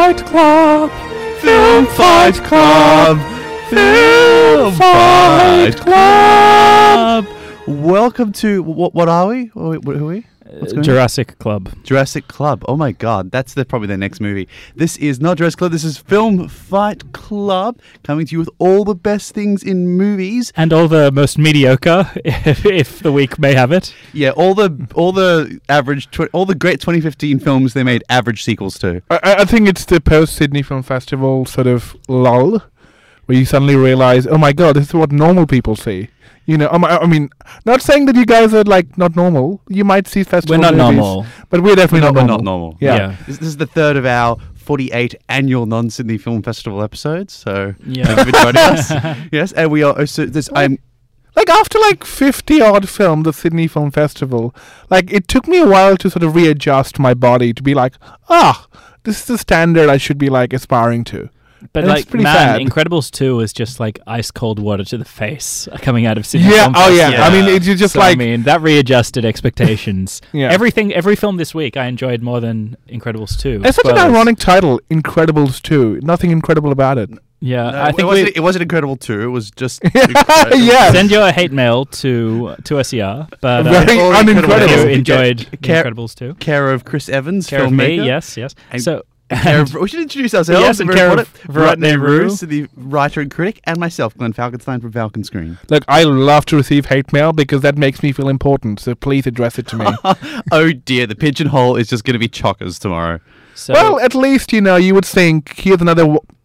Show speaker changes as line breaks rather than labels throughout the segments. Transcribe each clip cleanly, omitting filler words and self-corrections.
Fight Club. Film Fight Club. Film Fight Club.
Welcome to what are we? Who are we?
Jurassic Club.
Jurassic Club. Oh my God, that's probably their next movie. This is not Jurassic Club. This is Film Fight Club, coming to you with all the best things in movies
and all the most mediocre, if the week may have it.
Yeah, all the average, all the great 2015 films they made average sequels to.
I think it's the post-Sydney Film Festival sort of lull, where you suddenly realize, oh my God, this is what normal people see. You know, I mean, not saying that you guys are like not normal. You might see festival
movies. We're not
movies,
normal,
but we're definitely
we're
not
not normal.
Yeah.
This is the third of our 48 annual non-Sydney Film Festival episodes. So
yeah,
thank you for joining us. Yes, and we are also this.
Like after like 50 odd films, the Sydney Film Festival, like it took me a while to sort of readjust my body to be like, this is the standard I should be like aspiring to.
But
and
like, man,
sad.
Incredibles 2 is just like ice cold water to the face coming out of Sydney.
Yeah,
Film Festival.
I mean, it's just
so,
like,
I mean, that readjusted expectations.
Yeah.
Every film this week I enjoyed more than Incredibles 2.
It's such an ironic title, Incredibles 2. Nothing incredible about it.
Yeah,
No,
I think
it wasn't Incredible 2. It was just
yeah.
Send your hate mail to SER, but
Very unincredible.
you enjoyed Incredibles 2.
Care of Chris Evans,
Care of
filmmaker.
me, yes.
And
So.
We should introduce ourselves.
Yes, and care of
Viratne Roos, the writer and critic, and myself, Glenn Falkenstein from Falcon Screen.
Look, I love to receive hate mail because that makes me feel important, so please address it to me.
Oh dear, the pigeonhole is just going to be chockers tomorrow.
So,
well, at least, you would think, here's another,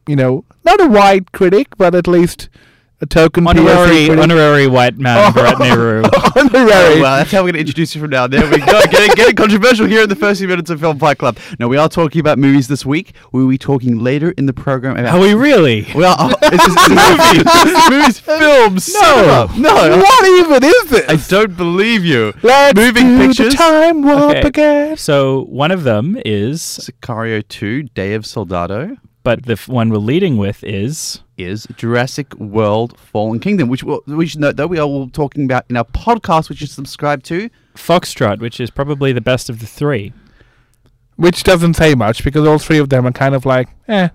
not a white critic, but at least a token
honorary white man, Viratne Roos.
Honorary.
Oh, well, that's how we're going to introduce you from now. There we go. Getting controversial here in the first few minutes of Film Fight Club. Now, we are talking about movies this week. We will be talking later in the program about...
Are we really?
Well, it's movies, films, cinema. No.
What even is this?
I don't believe you.
Let's
Moving
do
pictures.
the time warp again.
So one of them is...
Sicario 2, Day of Soldado.
But the one we're leading with is
Jurassic World Fallen Kingdom, which we should note, though, we are all talking about in our podcast, which you subscribe to.
Foxtrot, which is probably the best of the three.
Which doesn't say much, because all three of them are kind of like,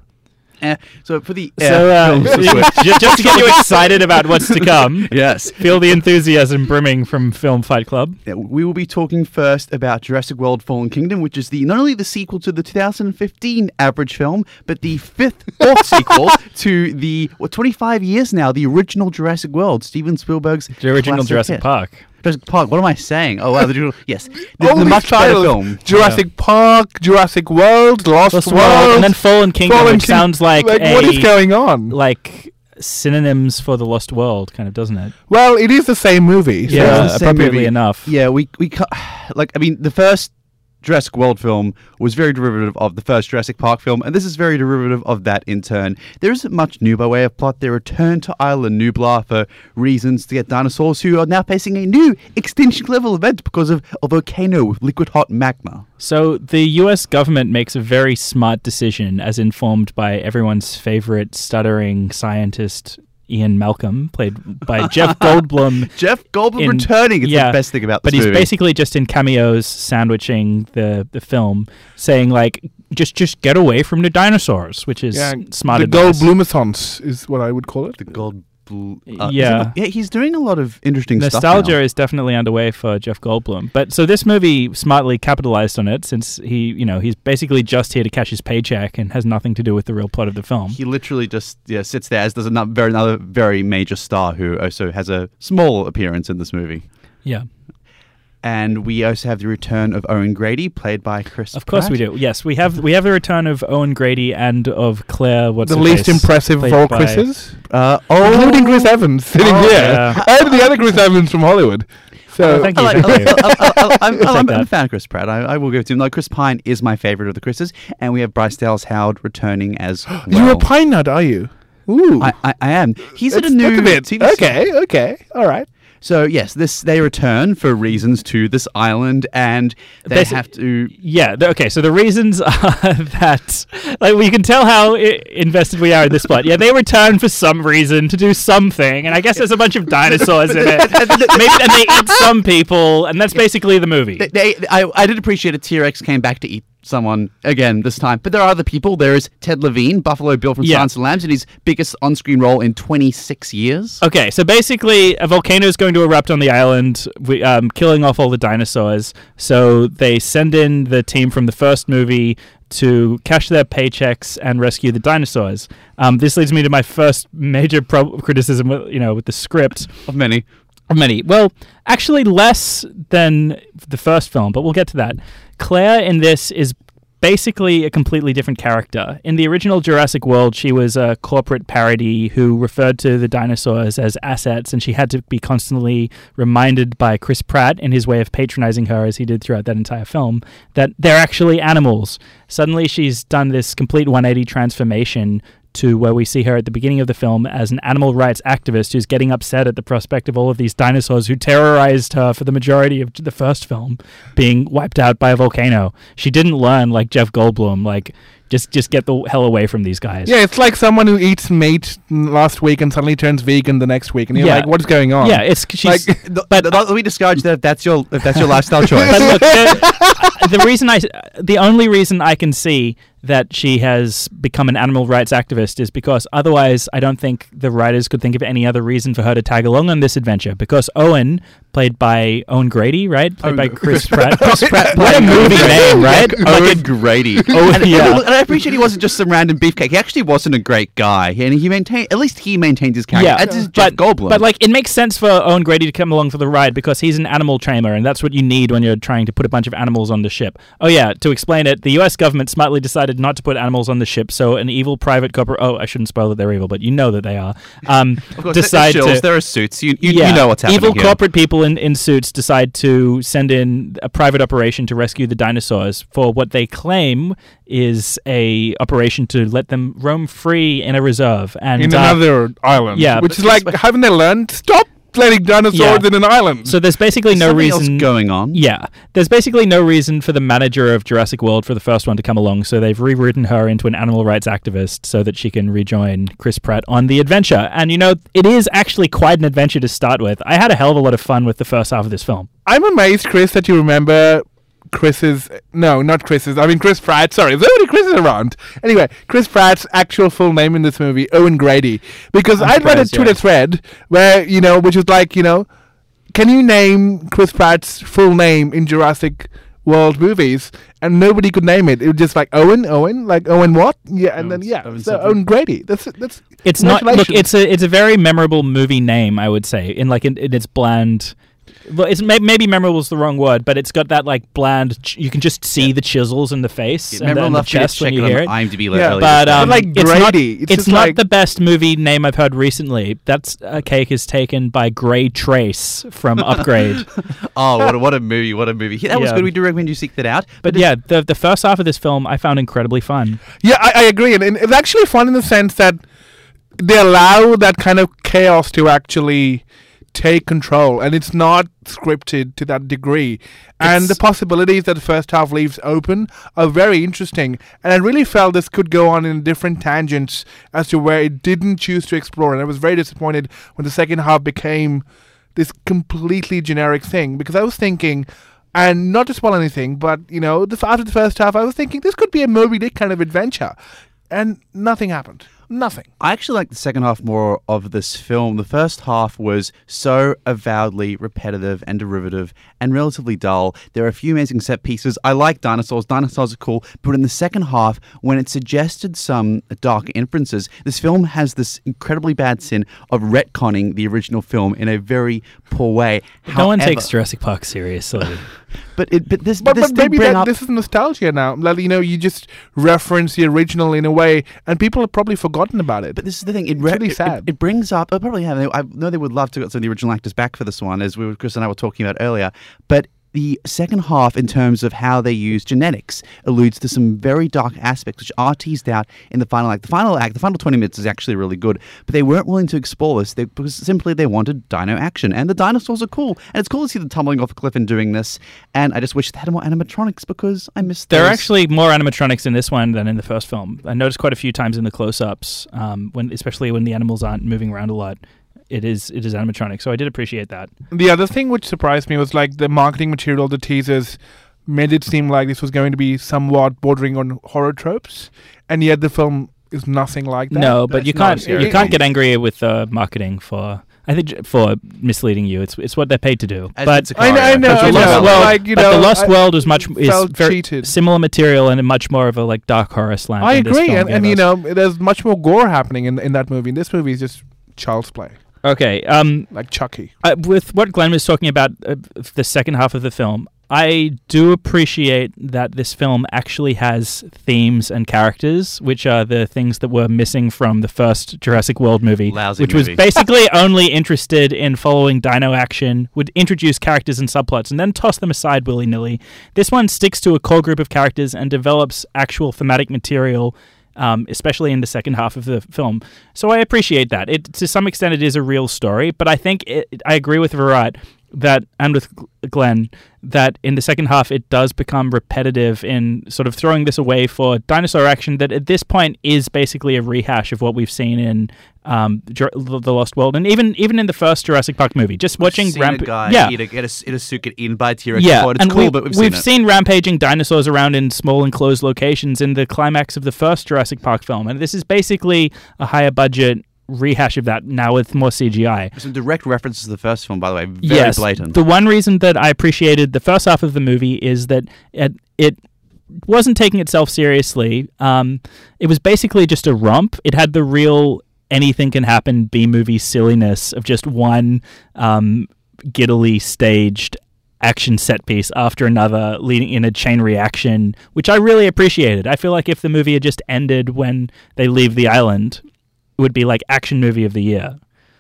So for the...
just to get you excited about what's to come,
yes,
feel the enthusiasm brimming from Film Fight Club.
We will be talking first about Jurassic World Fallen Kingdom, which is not only the sequel to the 2015 average film, but the fourth sequel to the 25 years now, the original Jurassic World, Steven Spielberg's
the original
classic
Jurassic
hit.
Park.
Jurassic Park. What am I saying? Oh, wow, the original. Yes,
all
the
these
much better
titles,
film.
Jurassic Park, Jurassic World, Lost World,
and then Fallen Kingdom, which sounds like
what is going on?
Like synonyms for the Lost World, kind of, doesn't it?
Well, it is the same movie. So.
Yeah, appropriately enough.
Yeah, we the first Jurassic World film was very derivative of the first Jurassic Park film, and this is very derivative of that in turn. There isn't much new by way of plot. They return to Island Nublar for reasons to get dinosaurs who are now facing a new extinction level event because of a volcano with liquid hot magma.
So the US government makes a very smart decision, as informed by everyone's favorite stuttering scientist, Ian Malcolm, played by Jeff Goldblum.
Jeff Goldblum returning is the best thing about this movie.
But he's basically just in cameos sandwiching the film, saying like, just get away from the dinosaurs, which is smart advice.
The Goldblumissance is what I would call it.
The Gold... he's doing a lot of interesting stuff now.
Nostalgia is definitely underway for Jeff Goldblum. But so this movie smartly capitalized on it, since he's basically just here to cash his paycheck and has nothing to do with the real plot of the film.
He literally just sits there, as does another very major star who also has a small appearance in this movie.
Yeah.
And we also have the return of Owen Grady, played by Chris Pratt.
Of course we do. Yes, we have the return of Owen Grady and of Claire.
The least impressive of all Chris's, including Chris Evans sitting here, and the other Chris Evans from Hollywood. So
thank you.
I'm a fan of Chris Pratt. I will give it to him. Like, Chris Pine is my favorite of the Chris's, and we have Bryce Dallas Howard returning as well.
You're a Pine nut, are you? Ooh,
I am. He's in a new TV
Okay, all right.
So yes, they return for reasons to this island, and they have to.
Yeah. Okay. So the reasons are that, like, we can tell how invested we are in this plot. Yeah, they return for some reason to do something, and I guess there's a bunch of dinosaurs in it. Maybe, and they eat some people, and that's basically the movie.
I did appreciate a T-Rex came back to eat someone again this time. But there are other people. There is Ted Levine, Buffalo Bill from Silence of the Lambs, in his biggest on-screen role in 26 years.
Okay, so basically a volcano is going to erupt on the island, killing off all the dinosaurs. So they send in the team from the first movie to cash their paychecks and rescue the dinosaurs. This leads me to my first major criticism with the script.
Of many.
Well, actually less than the first film, but we'll get to that. Claire in this is basically a completely different character. In the original Jurassic World, she was a corporate parody who referred to the dinosaurs as assets, and she had to be constantly reminded by Chris Pratt in his way of patronizing her, as he did throughout that entire film, that they're actually animals. Suddenly she's done this complete 180 transformation to where we see her at the beginning of the film as an animal rights activist who's getting upset at the prospect of all of these dinosaurs who terrorized her for the majority of the first film being wiped out by a volcano. She didn't learn, like Jeff Goldblum, like just get the hell away from these guys.
Yeah, it's like someone who eats meat last week and suddenly turns vegan the next week, and you're like, what's going on?
Yeah, she's
like, but we discourage that if that's your lifestyle choice.
But look, the only reason I can see that she has become an animal rights activist is because otherwise I don't think the writers could think of any other reason for her to tag along on this adventure. Because Owen, played by Owen Grady, right? Played by Chris Pratt. Chris Pratt, what a movie name, right?
Owen Grady.
Yeah.
And I appreciate he wasn't just some random beefcake. He actually wasn't a great guy, and he maintained his character.
Yeah,
as is Jeff Goldblum.
But like, it makes sense for Owen Grady to come along for the ride because he's an animal tamer, and that's what you need when you're trying to put a bunch of animals on the ship. Oh yeah, to explain it, the U.S. government smartly decided not to put animals on the ship, so an evil private corporate. Oh, I shouldn't spoil that they're evil, but you know that they are.
Of course, there are suits. You know what's happening.
Evil
here.
corporate people in suits decide to send in a private operation to rescue the dinosaurs for what they claim is a operation to let them roam free in a reserve and
in another island.
Yeah,
which is like, haven't they learned? Stop letting dinosaurs in an island.
So there's basically no reason
else going on.
Yeah, there's basically no reason for the manager of Jurassic World for the first one to come along. So they've rewritten her into an animal rights activist so that she can rejoin Chris Pratt on the adventure. And it is actually quite an adventure to start with. I had a hell of a lot of fun with the first half of this film.
I'm amazed, Chris, that you remember Chris Pratt, sorry, there's only Chris's around. Anyway, Chris Pratt's actual full name in this movie, Owen Grady. Because I read a Twitter thread where, which was like, can you name Chris Pratt's full name in Jurassic World movies? And nobody could name it. It was just like Owen, like Owen what? Yeah, and Owen Grady. That's
it's not. Look, it's a very memorable movie name, I would say. In its bland. Well, it's maybe memorable is the wrong word, but it's got that like bland. You can just see the chisels in the face and the chest when you hear it.
IMDb
but
like Grady.
It's not the best movie name I've heard recently. That's cake is taken by Gray Trace from Upgrade.
Oh, what a movie! What a movie! That was good. We do recommend you seek that out.
But yeah, the first half of this film I found incredibly fun.
Yeah, I agree, and it's actually fun in the sense that they allow that kind of chaos to actually take control, and it's not scripted to that degree, and the possibilities that the first half leaves open are very interesting, and I really felt this could go on in different tangents as to where it didn't choose to explore, and I was very disappointed when the second half became this completely generic thing, because I was thinking, and not to spoil anything, but after the first half I was thinking this could be a Moby Dick kind of adventure, and nothing happened. Nothing.
I actually like the second half more of this film. The first half was so avowedly repetitive and derivative and relatively dull. There are a few amazing set pieces. I like dinosaurs. Dinosaurs are cool. But in the second half, when it suggested some dark inferences, this film has this incredibly bad sin of retconning the original film in a very poor way.
No one takes Jurassic Park seriously.
But maybe this is nostalgia now. Like, you just reference the original in a way, and people have probably forgotten about it.
But this is the thing. It's
really sad.
It brings up. I probably have. I know they would love to get some of the original actors back for this one, as Chris and I were talking about earlier. But the second half, in terms of how they use genetics, alludes to some very dark aspects which are teased out in the final act. The final 20 minutes is actually really good, but they weren't willing to explore this because simply they wanted dino action, and the dinosaurs are cool, and it's cool to see them tumbling off a cliff and doing this. And I just wish they had more animatronics because I missed those.
There are actually more animatronics in this one than in the first film. I noticed quite a few times in the close-ups, especially when the animals aren't moving around a lot. It is animatronic, so I did appreciate that.
The other thing which surprised me was like the marketing material, the teasers, made it seem like this was going to be somewhat bordering on horror tropes, and yet the film is nothing like that.
No, but
That's not scary.
you can't get angry with marketing for misleading you. It's what they're paid to do.
As
But
in
I know,
Sicario.
The
I know.
Lost World,
Like, you
but
know,
The Lost
I
World is
felt
very
cheated.
similar material and much more of a like dark horror slant.
I
than this
agree,
film
and
gave
you
us.
know, there's much more gore happening in that movie. In this movie, is just child's play,
Okay.
like Chucky.
With what Glenn was talking about, the second half of the film, I do appreciate that this film actually has themes and characters, which are the things that were missing from the first Jurassic World movie,
Lousy
which
movie.
was basically only interested in following dino action, would introduce characters and subplots, and then toss them aside willy-nilly. This one sticks to a core group of characters and develops actual thematic material, especially in the second half of the film. So I appreciate that. To some extent, it is a real story, but I think I agree with Virat that, and with Glenn, that in the second half it does become repetitive in sort of throwing this away for dinosaur action that at this point is basically a rehash of what we've seen in The Lost World, and even in the first Jurassic Park movie. Just watching
Seen a guy get a suit, get eaten by a T-Rex before. It's
and
cool, but we've seen
seen rampaging dinosaurs around in small enclosed locations in the climax of the first Jurassic Park film, and this is basically a higher budget rehash of that now with more CGI.
Some direct references to the first film, by the way, very blatant.
The one reason that I appreciated the first half of the movie is that it wasn't taking itself seriously. It was basically just a romp. It had the real anything can happen B-movie silliness of just one giddily staged action set piece after another leading in a chain reaction, which I really appreciated. I feel like if the movie had just ended when they leave the island, it would be like action movie of the year.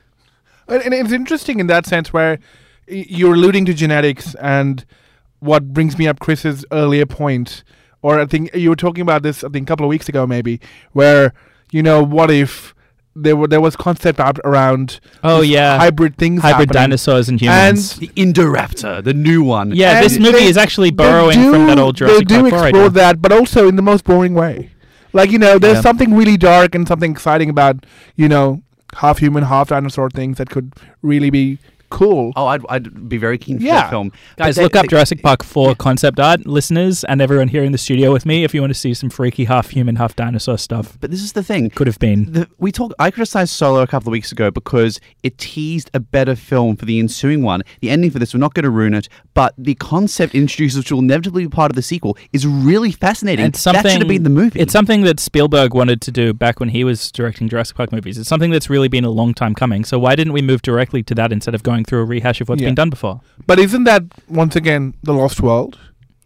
And it's interesting in that sense where you're alluding to genetics, and what brings me up Chris's earlier point, or I think you were talking about this, I think a couple of weeks ago maybe, where, you know, what if there was concept out around hybrid things
hybrid
happening.
Dinosaurs and humans.
The Indoraptor, the new one.
Yeah,
And
this movie is actually borrowing from that old Jurassic
They do
Park 4
explore
idea.
that, but also in the most boring way. Like, you know, there's
Yeah.
something really dark and something exciting about, you know, half human, half dinosaur things that could really be cool.
Oh, I'd be very keen for
Yeah.
that film.
Guys,
But
look up Jurassic Park 4 concept art, listeners, and everyone here in the studio with me, if you want to see some freaky half human, half dinosaur stuff.
But this is the thing.
Could have been.
I criticized Solo a couple of weeks ago because it teased a better film for the ensuing one. The ending for this, we're not going to ruin it, but the concept introduced, which will inevitably be part of the sequel, is really fascinating.
And something,
that should have been the movie.
It's something that Spielberg wanted to do back when he was directing Jurassic Park movies. It's something that's really been a long time coming. So why didn't we move directly to that instead of going through a rehash of what's been done before?
But isn't that, once again, The Lost World?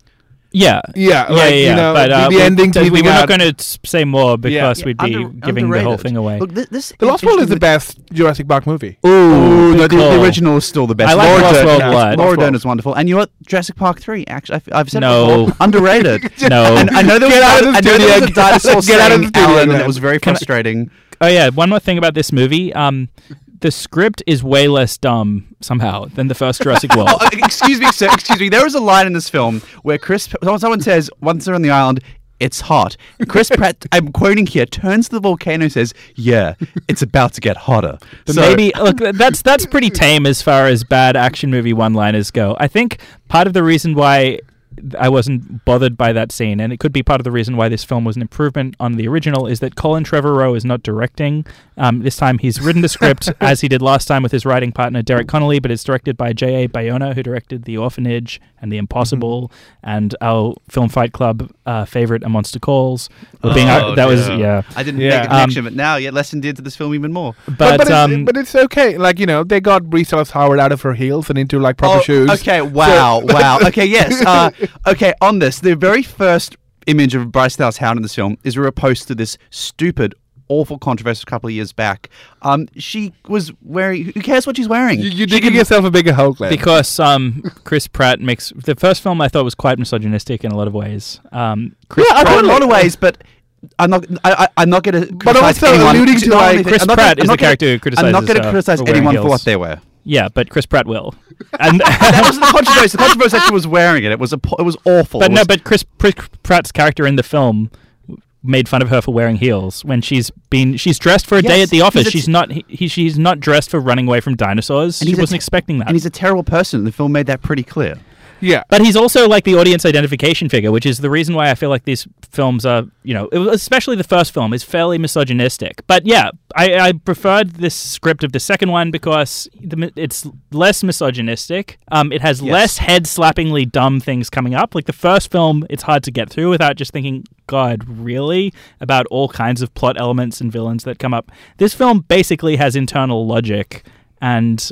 Yeah.
Yeah, like, you know,
but
the endings
we
we
were not
got-
going to say more because
Yeah,
we'd be giving the whole
underrated.
thing away.
Look, this
The Lost World is the best Jurassic Park movie.
Ooh, no,
good
the
call.
original is still the best.
I like
Laura
Lost
Dern,
World
yeah,
a lot.
Laura
Lost
Dern
World.
is wonderful. And you know what? Jurassic Park 3, actually, I've said
No.
it before, underrated.
No.
And I know there was,
Get out of the
I know there
studio.
was a dinosaur
Get out of the
saying
studio,
Alan, and
man.
it was very frustrating.
Oh yeah, one more thing about this movie. The script is way less dumb somehow than the first Jurassic World.
Oh, excuse me, sir. Excuse me. There was a line in this film where someone says, once they're on the island, it's hot. Chris Pratt, I'm quoting here, turns to the volcano and says, yeah, it's about to get hotter.
But
So-
maybe look, that's pretty tame as far as bad action movie one-liners go. I think part of the reason why I wasn't bothered by that scene, and it could be part of the reason why this film was an improvement on the original, is that Colin Trevorrow is not directing. This time he's written the script as he did last time with his writing partner Derek Connolly, but it's directed by J.A. Bayona, who directed The Orphanage and The Impossible and our Film Fight Club favorite, A Monster Calls.
Oh,
That was
dear. I didn't
Yeah.
make the connection, but now yet less endeared to this film even more.
But
but it's okay. Like, you know, they got Bryce Dallas Howard out of her heels and into like proper shoes.
Okay, wow, wow. Okay, yes. Okay, on this, the very first image of Bryce Dallas Howard in this film is where a post to this stupid, awful controversy a couple of years back. She was wearing. Who cares what she's wearing?
You're digging yourself a bigger hole, Glenn.
because Chris Pratt makes the first film I thought was quite misogynistic in a lot of ways. Chris
Yeah, I
Well, in a
totally-
lot of ways, but I'm not. I'm not going to.
But also alluding to, like,
Chris Pratt is the character who criticizes.
I'm not going to criticize
for wearing
anyone for
heels.
what they wear.
Yeah, but Chris Pratt will. And
That wasn't the controversy. The controversy actually was wearing it. It was awful.
but
It
no,
was-
but Chris Pratt's character in the film made fun of her for wearing heels when she's dressed for a day
Yes,
at the office.
he's
She's not dressed for running away from dinosaurs.
And
She
he's a
wasn't expecting that.
and he's a terrible person. The film made that pretty clear.
Yeah.
But he's also like the audience identification figure, which is the reason why I feel like these films are, especially the first film, is fairly misogynistic. But yeah, I preferred this script of the second one because it's less misogynistic. It has less head-slappingly dumb things coming up. Like the first film, it's hard to get through without just thinking, God, really? About all kinds of plot elements and villains that come up. This film basically has internal logic and,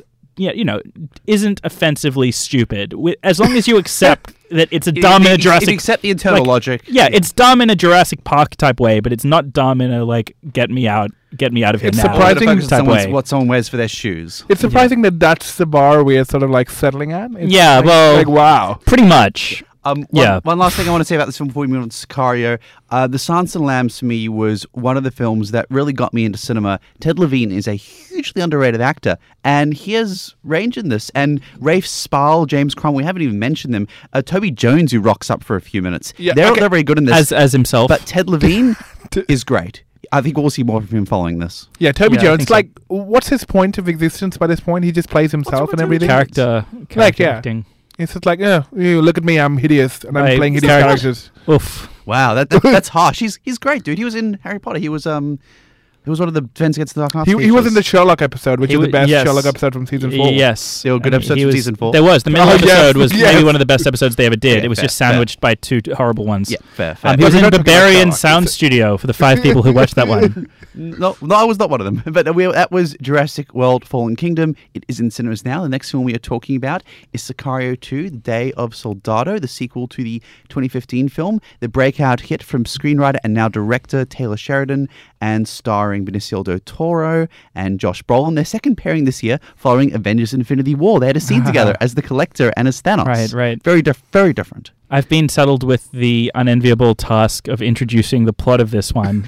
isn't offensively stupid. As long as you accept that it's a dumb in a Jurassic...
If you accept the internal logic.
Yeah, it's dumb in a Jurassic Park type way, but it's not dumb in a, get me out of here
It's
now
surprising
type way.
What someone wears for their shoes.
It's surprising that that's the bar we're sort of like settling at. It's wow.
Pretty much.
One last thing I want to say about this film before we move on to Sicario. The Silence of the Lambs for me was one of the films that really got me into cinema. Ted Levine is a hugely underrated actor, and he has range in this. And Rafe Spall, James Cromwell, we haven't even mentioned them. Toby Jones, who rocks up for a few minutes.
Yeah,
they're very good in this.
As himself.
But Ted Levine is great. I think we'll see more of him following this.
Yeah, Toby
I
Jones.
think so.
Like, what's his point of existence by this point? He just plays himself and everything.
Character acting.
It's just like, you look at me, I'm hideous, and I'm playing hideous characters.
Oof.
Wow, that's harsh. He's great, dude. He was in Harry Potter. He was one of the Defense Against the Dark Arts.
He was in the Sherlock episode, which is the best Sherlock episode from season 4.
Yes.
There were good episodes from season 4.
There was. The middle episode was
yes.
maybe one of the best episodes they ever did.
Yeah,
it was
fair,
just sandwiched by two horrible ones.
Yeah, fair.
He was
We're
in
not talking about
Barbarian
Sherlock.
Sound Studio for the 5 people who watched that one.
No, I was not one of them. But that was Jurassic World Fallen Kingdom. It is in cinemas now. The next film we are talking about is Sicario 2, The Day of Soldado, the sequel to the 2015 film. The breakout hit from screenwriter and now director Taylor Sheridan, and starring Benicio del Toro and Josh Brolin. Their second pairing this year following Avengers Infinity War. They had a scene together as the Collector and as Thanos.
Right.
Very different.
I've been saddled with the unenviable task of introducing the plot of this one.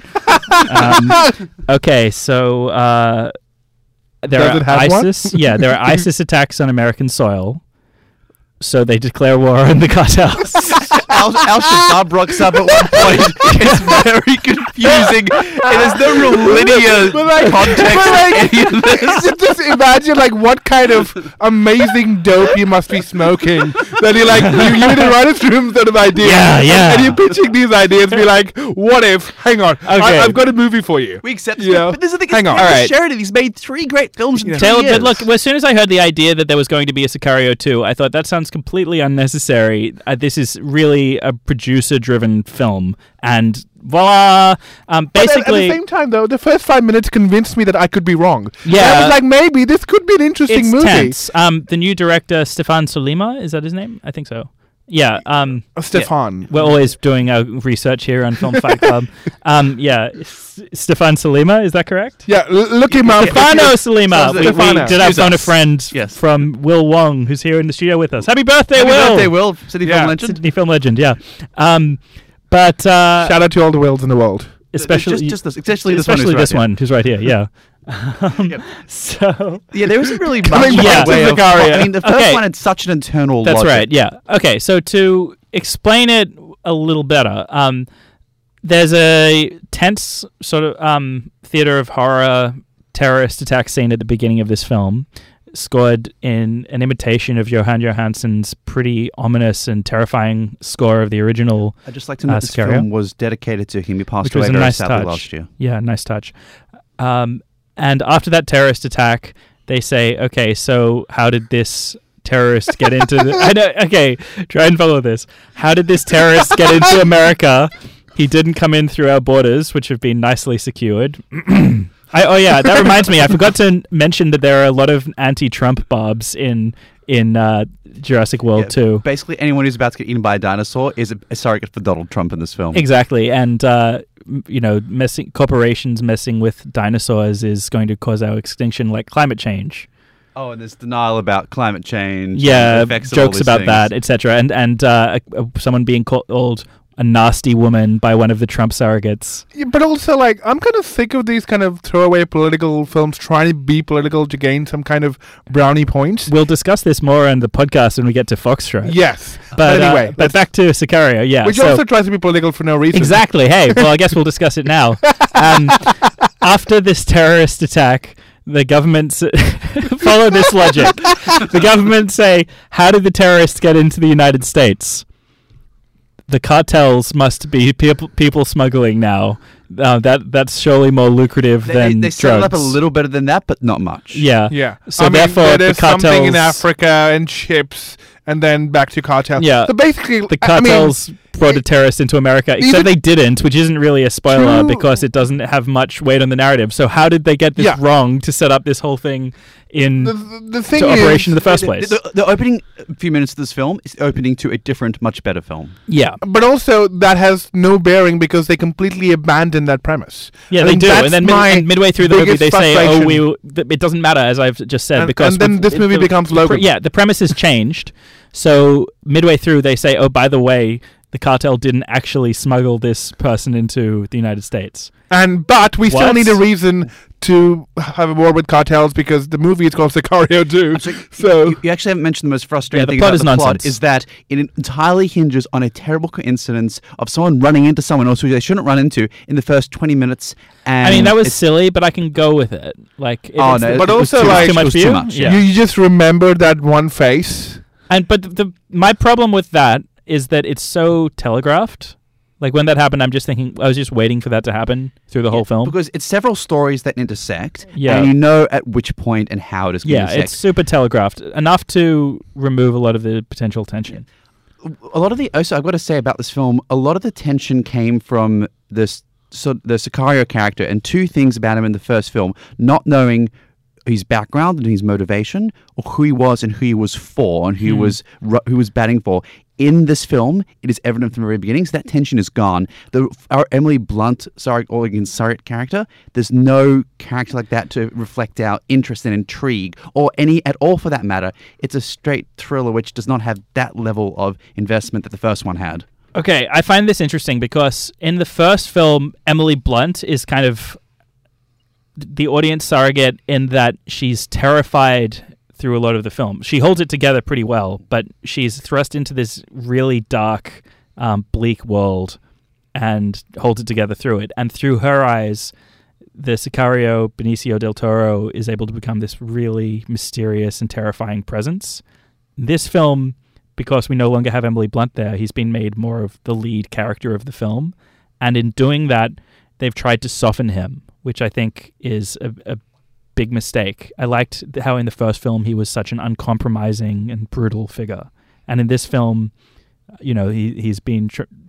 Okay, so there are ISIS. Yeah, there are ISIS attacks on American soil. So they declare war on the cartels.
Al-Shabaab rocks up at one point. It's very confusing. There's no real linear context to any of this.
Just imagine what kind of amazing dope you must be smoking that you're in the writer's room sort of idea.
Yeah.
And you're pitching these ideas, be like, what if? Hang on.
Okay.
I've got a movie for you.
We accept it.
Yeah.
But this is the thing.
Hang on.
Taylor
All right.
Sheridan, he's made 3 great films in 3
Taylor,
years.
but look, as soon as I heard the idea that there was going to be a Sicario 2, I thought that sounds completely unnecessary. This is really a producer-driven film, and voila! Basically,
at the same time, though, the first 5 minutes convinced me that I could be wrong.
Yeah.
And I was like, maybe this could be an interesting movie.
Tense. The new director, Stefan Sollima, is that his name? I think so. Yeah.
Stefan.
Yeah. We're always doing our research here on Film Fight Club. Stefan Sollima, is that correct?
Yeah, look him up.
Stefano Sollima. We
Stefano.
did have phone a
us.
friend
Yes.
from Will Wong, who's here in the studio with us. Happy birthday,
Happy
Will!
birthday, Will. Sydney Film Legend.
Sydney Film Legend, yeah. But
Shout out to all the Wills in the world.
especially
Especially this
one who's right here, yeah. So
Yeah, there isn't really much
Coming back to
way of...
Sicario.
I mean, the first
Okay.
one had such an internal
that's
logic.
right, yeah. Okay, so to explain it a little better, there's a tense sort of theater of horror terrorist attack scene at the beginning of this film, scored in an imitation of Johan Johansson's pretty ominous and terrifying score of the original.
I'd just like to note this
Sicario.
film was dedicated to him. He passed
Which was
away
a
very
nice
sadly
touch.
last year.
Yeah, nice touch. And after that terrorist attack, they say, okay, so how did this terrorist get into the... I know, okay, try and follow this. How did this terrorist get into America? He didn't come in through our borders, which have been nicely secured. That reminds me. I forgot to mention that there are a lot of anti-Trump barbs in Jurassic World 2.
Basically, anyone who's about to get eaten by a dinosaur is a surrogate for Donald Trump in this film.
Exactly, and corporations messing with dinosaurs is going to cause our extinction, like climate change.
Oh, and there's denial about climate change.
Yeah,
and the effects of all
jokes
these
about
things.
that, etc. And someone being called a nasty woman by one of the Trump surrogates.
Yeah, but also, I'm kind of sick of these kind of throwaway political films trying to be political to gain some kind of brownie points.
We'll discuss this more on the podcast when we get to Foxtrot.
Yes.
But
anyway.
but back to Sicario, yeah.
Which also tries to be political for no reason.
Exactly. Hey, well, I guess we'll discuss it now. After this terrorist attack, the government follow this logic. The government say, how did the terrorists get into the United States? The cartels must be people smuggling now. That's surely more lucrative than
they
drugs.
set it up a little better than that, but not much.
Yeah.
Yeah.
So
I mean,
therefore,
there's
the cartels,
something in Africa and ships, and then back to cartels.
Yeah.
So basically,
the cartels brought a terrorist into America, except
even-
they didn't, which isn't really a spoiler
True.
because it doesn't have much weight on the narrative. So how did they get this
Yeah.
wrong to set up this whole thing in
the thing
to
is,
operation in the first place?
The opening few minutes of this film is opening to a different, much better film.
Yeah.
but also that has no bearing because they completely abandon that premise.
Yeah,
I
they
think
do.
that's
And then
my
and midway through the movie,
biggest
they say,
frustration.
it doesn't matter, as I've just said.
And-
because
and then this movie becomes Logan.
Yeah, the premise has changed. So midway through, they say, oh, by the way, the cartel didn't actually smuggle this person into the United States.
But we still
What?
need a reason to have a war with cartels because the movie is called Sicario 2. So
You actually haven't mentioned the most frustrating
Yeah, the
thing
plot
about
is
the plot
nonsense.
is that it entirely hinges on a terrible coincidence of someone running into someone else who they shouldn't run into in the first 20 minutes. And
I mean, that was
it's-
silly, but I can go with it. Like,
Oh,
it's
no,
the-
but
it was
also,
too,
like-
it
too much
was
for
too
you?
much.
Yeah.
you just remember that one face.
But my problem with that is that it's so telegraphed. Like, when that happened, I'm just thinking, I was just waiting for that to happen through the whole film.
Because it's several stories that intersect,
Yeah.
and you know at which point and how it is going to
Yeah,
intersect.
it's super telegraphed. Enough to remove a lot of the potential tension.
A lot of the also I've got to say about this film, a lot of the tension came from this the Sicario character and two things about him in the first film: not knowing his background and his motivation, or who he was and who he was for, and who was batting for. In this film, it is evident from the very beginning, so that tension is gone. Our Emily Blunt, Surratt character, there's no character like that to reflect our interest and intrigue, or any at all for that matter. It's a straight thriller which does not have that level of investment that the first one had.
Okay, I find this interesting because in the first film, Emily Blunt is kind of the audience surrogate in that she's terrified through a lot of the film. She holds it together pretty well, but she's thrust into this really dark, bleak world and holds it together through it. And through her eyes, the Sicario, Benicio del Toro, is able to become this really mysterious and terrifying presence. This film, because we no longer have Emily Blunt there, he's been made more of the lead character of the film. And in doing that, they've tried to soften him, which I think is a big mistake. I liked how in the first film he was such an uncompromising and brutal figure. And in this film, you know, he's been...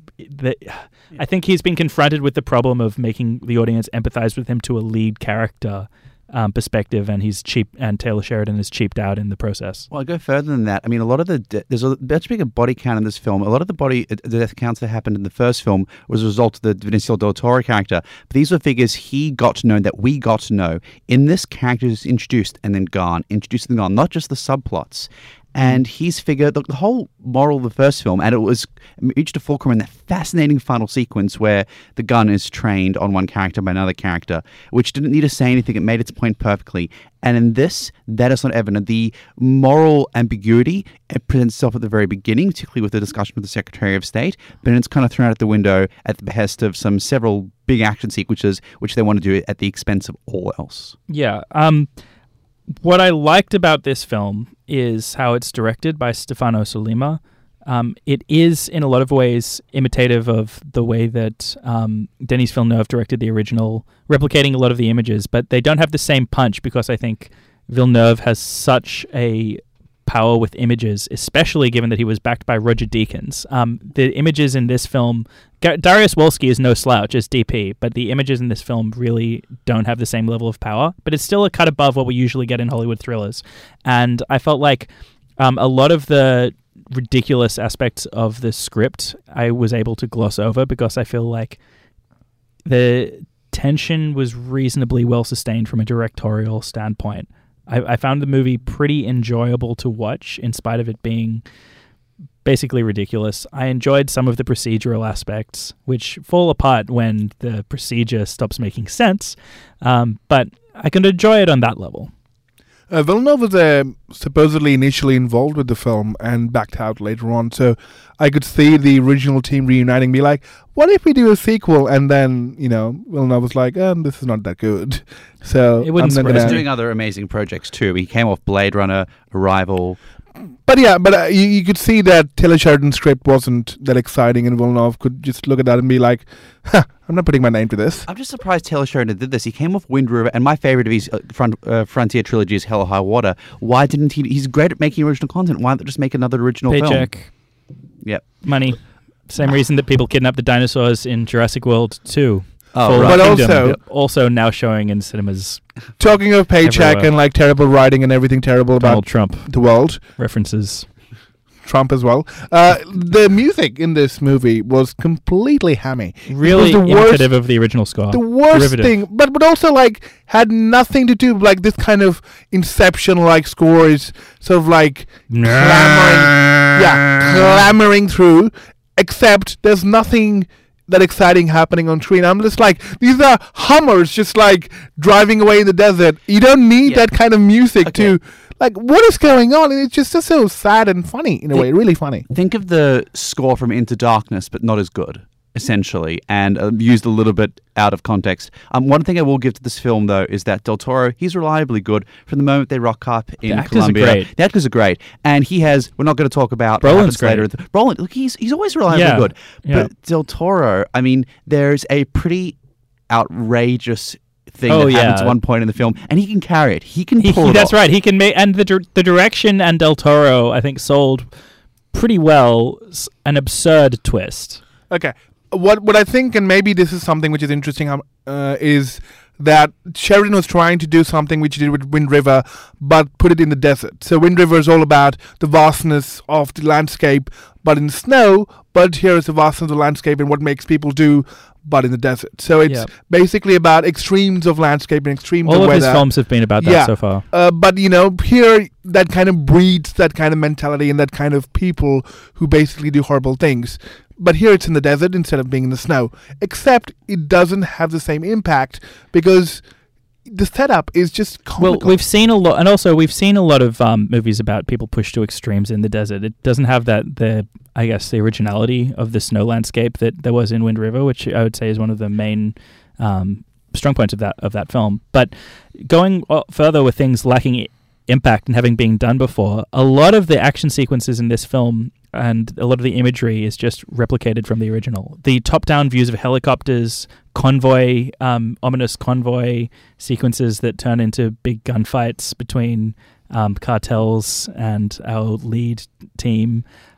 I think he's been confronted with the problem of making the audience empathize with him to a lead character perspective, and he's cheap, and Taylor Sheridan is cheaped out in the process.
Well, I go further than that. I mean, a lot of there's a much bigger body count in this film. A lot of the death counts that happened in the first film was a result of the Benicio del Toro character. But these were figures he got to know, that we got to know. In this, character is introduced and then gone, introduced and gone, not just the subplots. And he's figured the whole moral of the first film, and it was reached a fulcrum in that fascinating final sequence where the gun is trained on one character by another character, which didn't need to say anything. It made its point perfectly. And in this, that is not evident. The moral ambiguity, it presents itself at the very beginning, particularly with the discussion with the Secretary of State, but then it's kind of thrown out the window at the behest of several big action sequences, which they want to do at the expense of all else.
Yeah. What I liked about this film is how it's directed by Stefano Sollima. It is, in a lot of ways, imitative of the way that Denis Villeneuve directed the original, replicating a lot of the images, but they don't have the same punch because I think Villeneuve has such a power with images, especially given that he was backed by Roger Deakins. The images in this film, Dariusz Wolski is no slouch as DP, but the images in this film really don't have the same level of power, but it's still a cut above what we usually get in Hollywood thrillers. And I felt like a lot of the ridiculous aspects of the script I was able to gloss over because I feel like the tension was reasonably well sustained from a directorial standpoint. I found the movie pretty enjoyable to watch in spite of it being basically ridiculous. I enjoyed some of the procedural aspects, which fall apart when the procedure stops making sense, but I can enjoy it on that level.
Villeneuve was supposedly initially involved with the film and backed out later on. So I could see the original team reuniting, be like, what if we do a sequel? And then, Villeneuve was like, this is not that good. So
It wouldn't
I'm not
surprise
He's
gonna-
doing other amazing projects too. He came off Blade Runner, Arrival.
But you could see that Taylor Sheridan's script wasn't that exciting, and Villeneuve could just look at that and be like, I'm not putting my name to this.
I'm just surprised Taylor Sheridan did this. He came off Wind River, and my favorite of his Frontier trilogy is Hell or High Water. Why didn't he? He's great at making original content. Why not just make another original film?
Paycheck,
Yep.
money. Same reason that people kidnap the dinosaurs in Jurassic World 2.
Oh,
Fallen
right. But
Kingdom, also now showing in cinemas.
Talking of paycheck
Everywhere.
and like terrible writing and everything terrible
Donald
about
Trump
the world,
references.
Trump as well. The music in this movie was completely hammy.
Really
it was the worst,
imitative of the original score.
the worst
Derivative.
thing, but also like had nothing to do like this kind of Inception like score is sort of like clamoring through, except there's nothing that exciting happening on screen. I'm just like, these are Hummers just like driving away in the desert. You don't need
Yeah.
that kind of music
Okay.
to like, what is going on? And it's just so sad and funny in a way, really funny.
Think of the score from Into Darkness, but not as good, essentially, and used a little bit out of context. One thing I will give to this film, though, is that Del Toro, he's reliably good from the moment they rock up in
The actors are
Colombia.
great.
The actors are great. And he has, we're not going to talk about what
Brolon's
happens later. Brolin, look, he's always reliably
Yeah.
good.
Yeah.
But Del Toro, I mean, there's a pretty outrageous thing
Oh,
that happens
yeah.
at one point in the film, and he can carry it. He can
He-
pull it
that's
off.
right. He can make, and the direction and Del Toro, I think, sold pretty well an absurd twist.
Okay. What I think, and maybe this is something which is interesting, is that Sheridan was trying to do something which he did with Wind River, but put it in the desert. So Wind River is all about the vastness of the landscape, but in snow. But here is the vastness of the landscape and what makes people do, but in the desert. So it's
Yeah.
basically about extremes of landscape and extremes
All
of
of
weather.
his films have been about that
Yeah.
so far.
But here that kind of breeds that kind of mentality and that kind of people who basically do horrible things. But here it's in the desert instead of being in the snow. Except it doesn't have the same impact because the setup is just comical.
Well, we've seen a lot, and also we've seen a lot of movies about people pushed to extremes in the desert. It doesn't have the originality of the snow landscape that there was in Wind River, which I would say is one of the main strong points of that film. But going further with things lacking impact and having been done before, a lot of the action sequences in this film and a lot of the imagery is just replicated from the original. The top-down views of helicopters, convoy, ominous convoy sequences that turn into big gunfights between cartels and our lead team.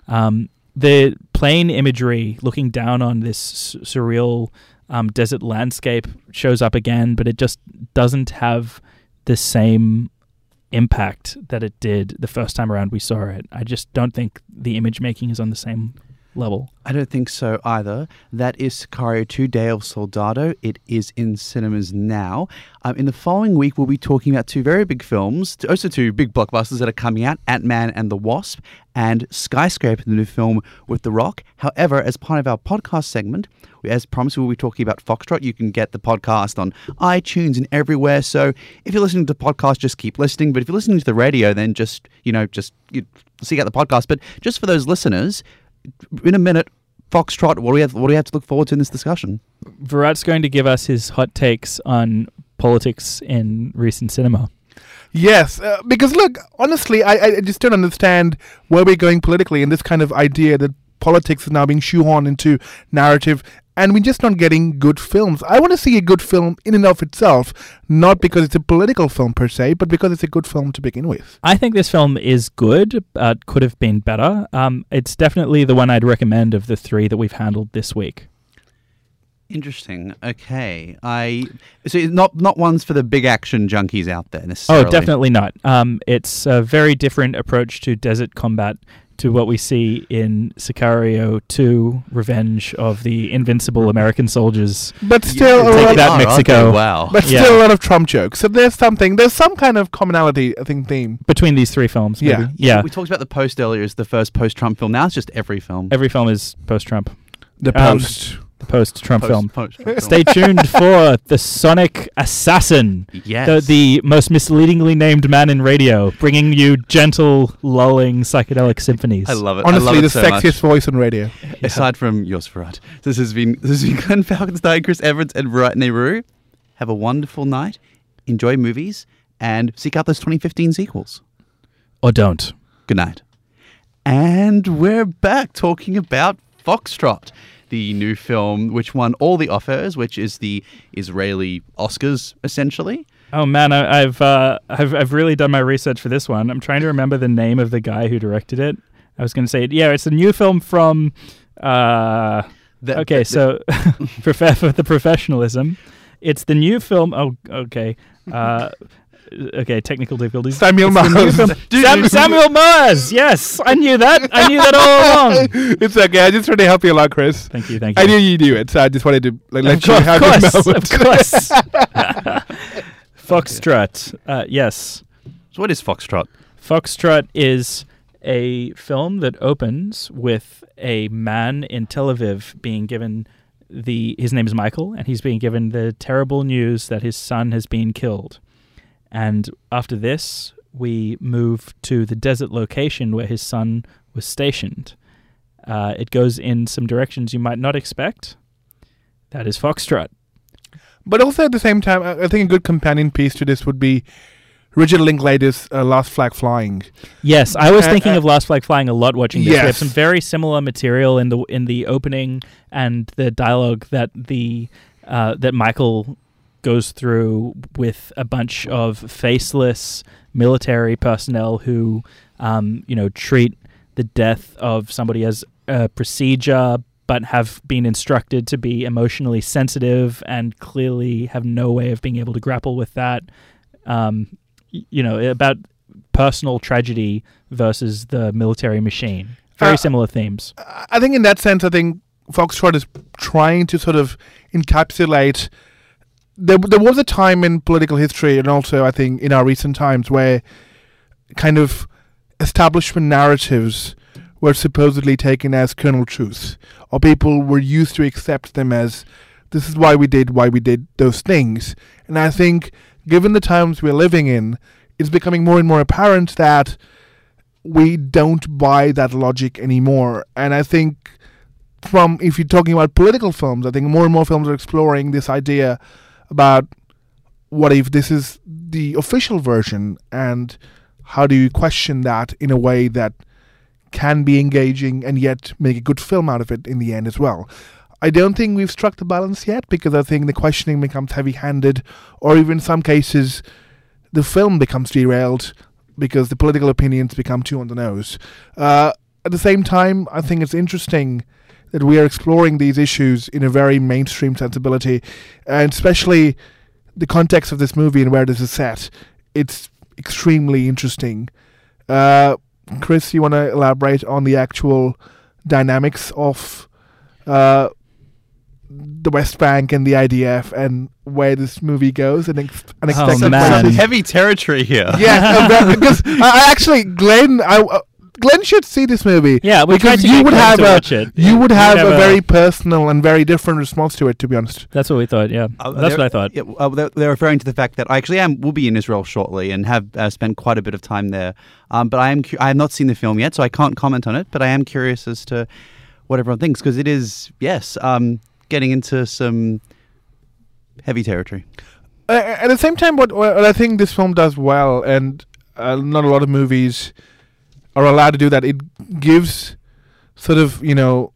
The plane imagery looking down on this surreal desert landscape shows up again, but it just doesn't have the same impact that it did the first time around we saw it. I just don't think the image making is on the same level.
I don't think so either. That is Sicario 2, Day of Soldado. It is in cinemas now. In the following week, we'll be talking about two very big films, also two big blockbusters that are coming out, Ant-Man and the Wasp, and Skyscraper, the new film with The Rock. However, as part of our podcast segment, as promised, we'll be talking about Foxtrot. You can get the podcast on iTunes and everywhere. So if you're listening to the podcast, just keep listening. But if you're listening to the radio, then just seek out the podcast. But just for those listeners, in a minute, Foxtrot, what do we have to look forward to in this discussion?
Virat's going to give us his hot takes on politics in recent cinema.
Yes, because look, honestly, I just don't understand where we're going politically in this kind of idea that politics is now being shoehorned into narrative, and we're just not getting good films. I want to see a good film in and of itself, not because it's a political film per se, but because it's a good film to begin with.
I think this film is good, but could have been better. It's definitely the one I'd recommend of the three that we've handled this week.
Interesting. Okay. So not ones for the big action junkies out there necessarily.
Oh, definitely not. It's a very different approach to desert combat to what we see in Sicario 2, Revenge of the Invincible American Soldiers.
But still,
Take
a lot,
that, Mexico.
Wow.
but
Yeah.
still a lot of Trump jokes. So there's some kind of commonality, I think, theme.
Between these three films, maybe.
Yeah.
Yeah.
We talked about The Post earlier as the first post-Trump film. Now it's just every film.
Every film is post-Trump.
The
Um,
Post.
the post-Trump film.
Post-Trump
Stay tuned for The Sonic Assassin.
Yes.
The most misleadingly named man in radio, bringing you gentle, lulling psychedelic symphonies.
I love it.
Honestly,
I love
the
it so
sexiest
much.
voice on radio.
Aside from yours, Farad. This has been Glenn Falkenstein, Chris Evans, and Virat Nehru. Have a wonderful night. Enjoy movies and seek out those 2015 sequels.
Or don't.
Good night. And we're back talking about Foxtrot, the new film which won all the Oscars, which is the Israeli Oscars, essentially.
Oh man, I've really done my research for this one. I'm trying to remember the name of the guy who directed it. I was going to say, yeah, it's a new film from. For the professionalism, it's the new film. Oh, okay. Okay, technical difficulties.
Samuel Mars.
Samuel Mars. Yes, I knew that. I knew that all along.
It's okay. I just tried to help you a lot, Chris.
Thank you.
I knew you knew it, so I just wanted to let you
Of
have this
course.
moment.
Of course. Foxtrot. Yes.
So what is Foxtrot?
Foxtrot is a film that opens with a man in Tel Aviv being given his name is Michael, and he's being given the terrible news that his son has been killed. And after this, we move to the desert location where his son was stationed. It goes in some directions you might not expect. That is Foxtrot.
But also at the same time, I think a good companion piece to this would be Richard Linklater's Last Flag Flying.
Yes, I was thinking of Last Flag Flying a lot watching this.
Yes.
We have some very similar material in the opening and the dialogue that that Michael goes through with a bunch of faceless military personnel who, treat the death of somebody as a procedure, but have been instructed to be emotionally sensitive and clearly have no way of being able to grapple with that. About personal tragedy versus the military machine. Very similar themes.
I think in that sense, Foxtrot is trying to sort of encapsulate. There was a time in political history, and also I think in our recent times, where kind of establishment narratives were supposedly taken as kernel truth, or people were used to accept them as this is why we did those things. And I think, given the times we're living in, it's becoming more and more apparent that we don't buy that logic anymore. And I think, if you're talking about political films, I think more and more films are exploring this idea about what if this is the official version, and how do you question that in a way that can be engaging and yet make a good film out of it in the end as well. I don't think we've struck the balance yet, because I think the questioning becomes heavy-handed, or even in some cases the film becomes derailed because the political opinions become too on the nose. At the same time, I think it's interesting that we are exploring these issues in a very mainstream sensibility, and especially the context of this movie and where this is set. It's extremely interesting. Chris, you want to elaborate on the actual dynamics of the West Bank and the IDF and where this movie goes and unexpected
man.
places?
Heavy territory here.
Yeah, because Glenn should see this movie.
Yeah, we tried
because
to
you
get
would
Glenn
have
to watch it.
You would have
have
a
a-
very personal and very different response to it, to be honest.
That's what we thought, yeah. That's what I thought.
Yeah, they're referring to the fact that I actually will be in Israel shortly and have spent quite a bit of time there. But I have not seen the film yet, so I can't comment on it. But I am curious as to what everyone thinks, because it is, getting into some heavy territory.
At the same time, what I think this film does well, and not a lot of movies are allowed to do that, it gives sort of, the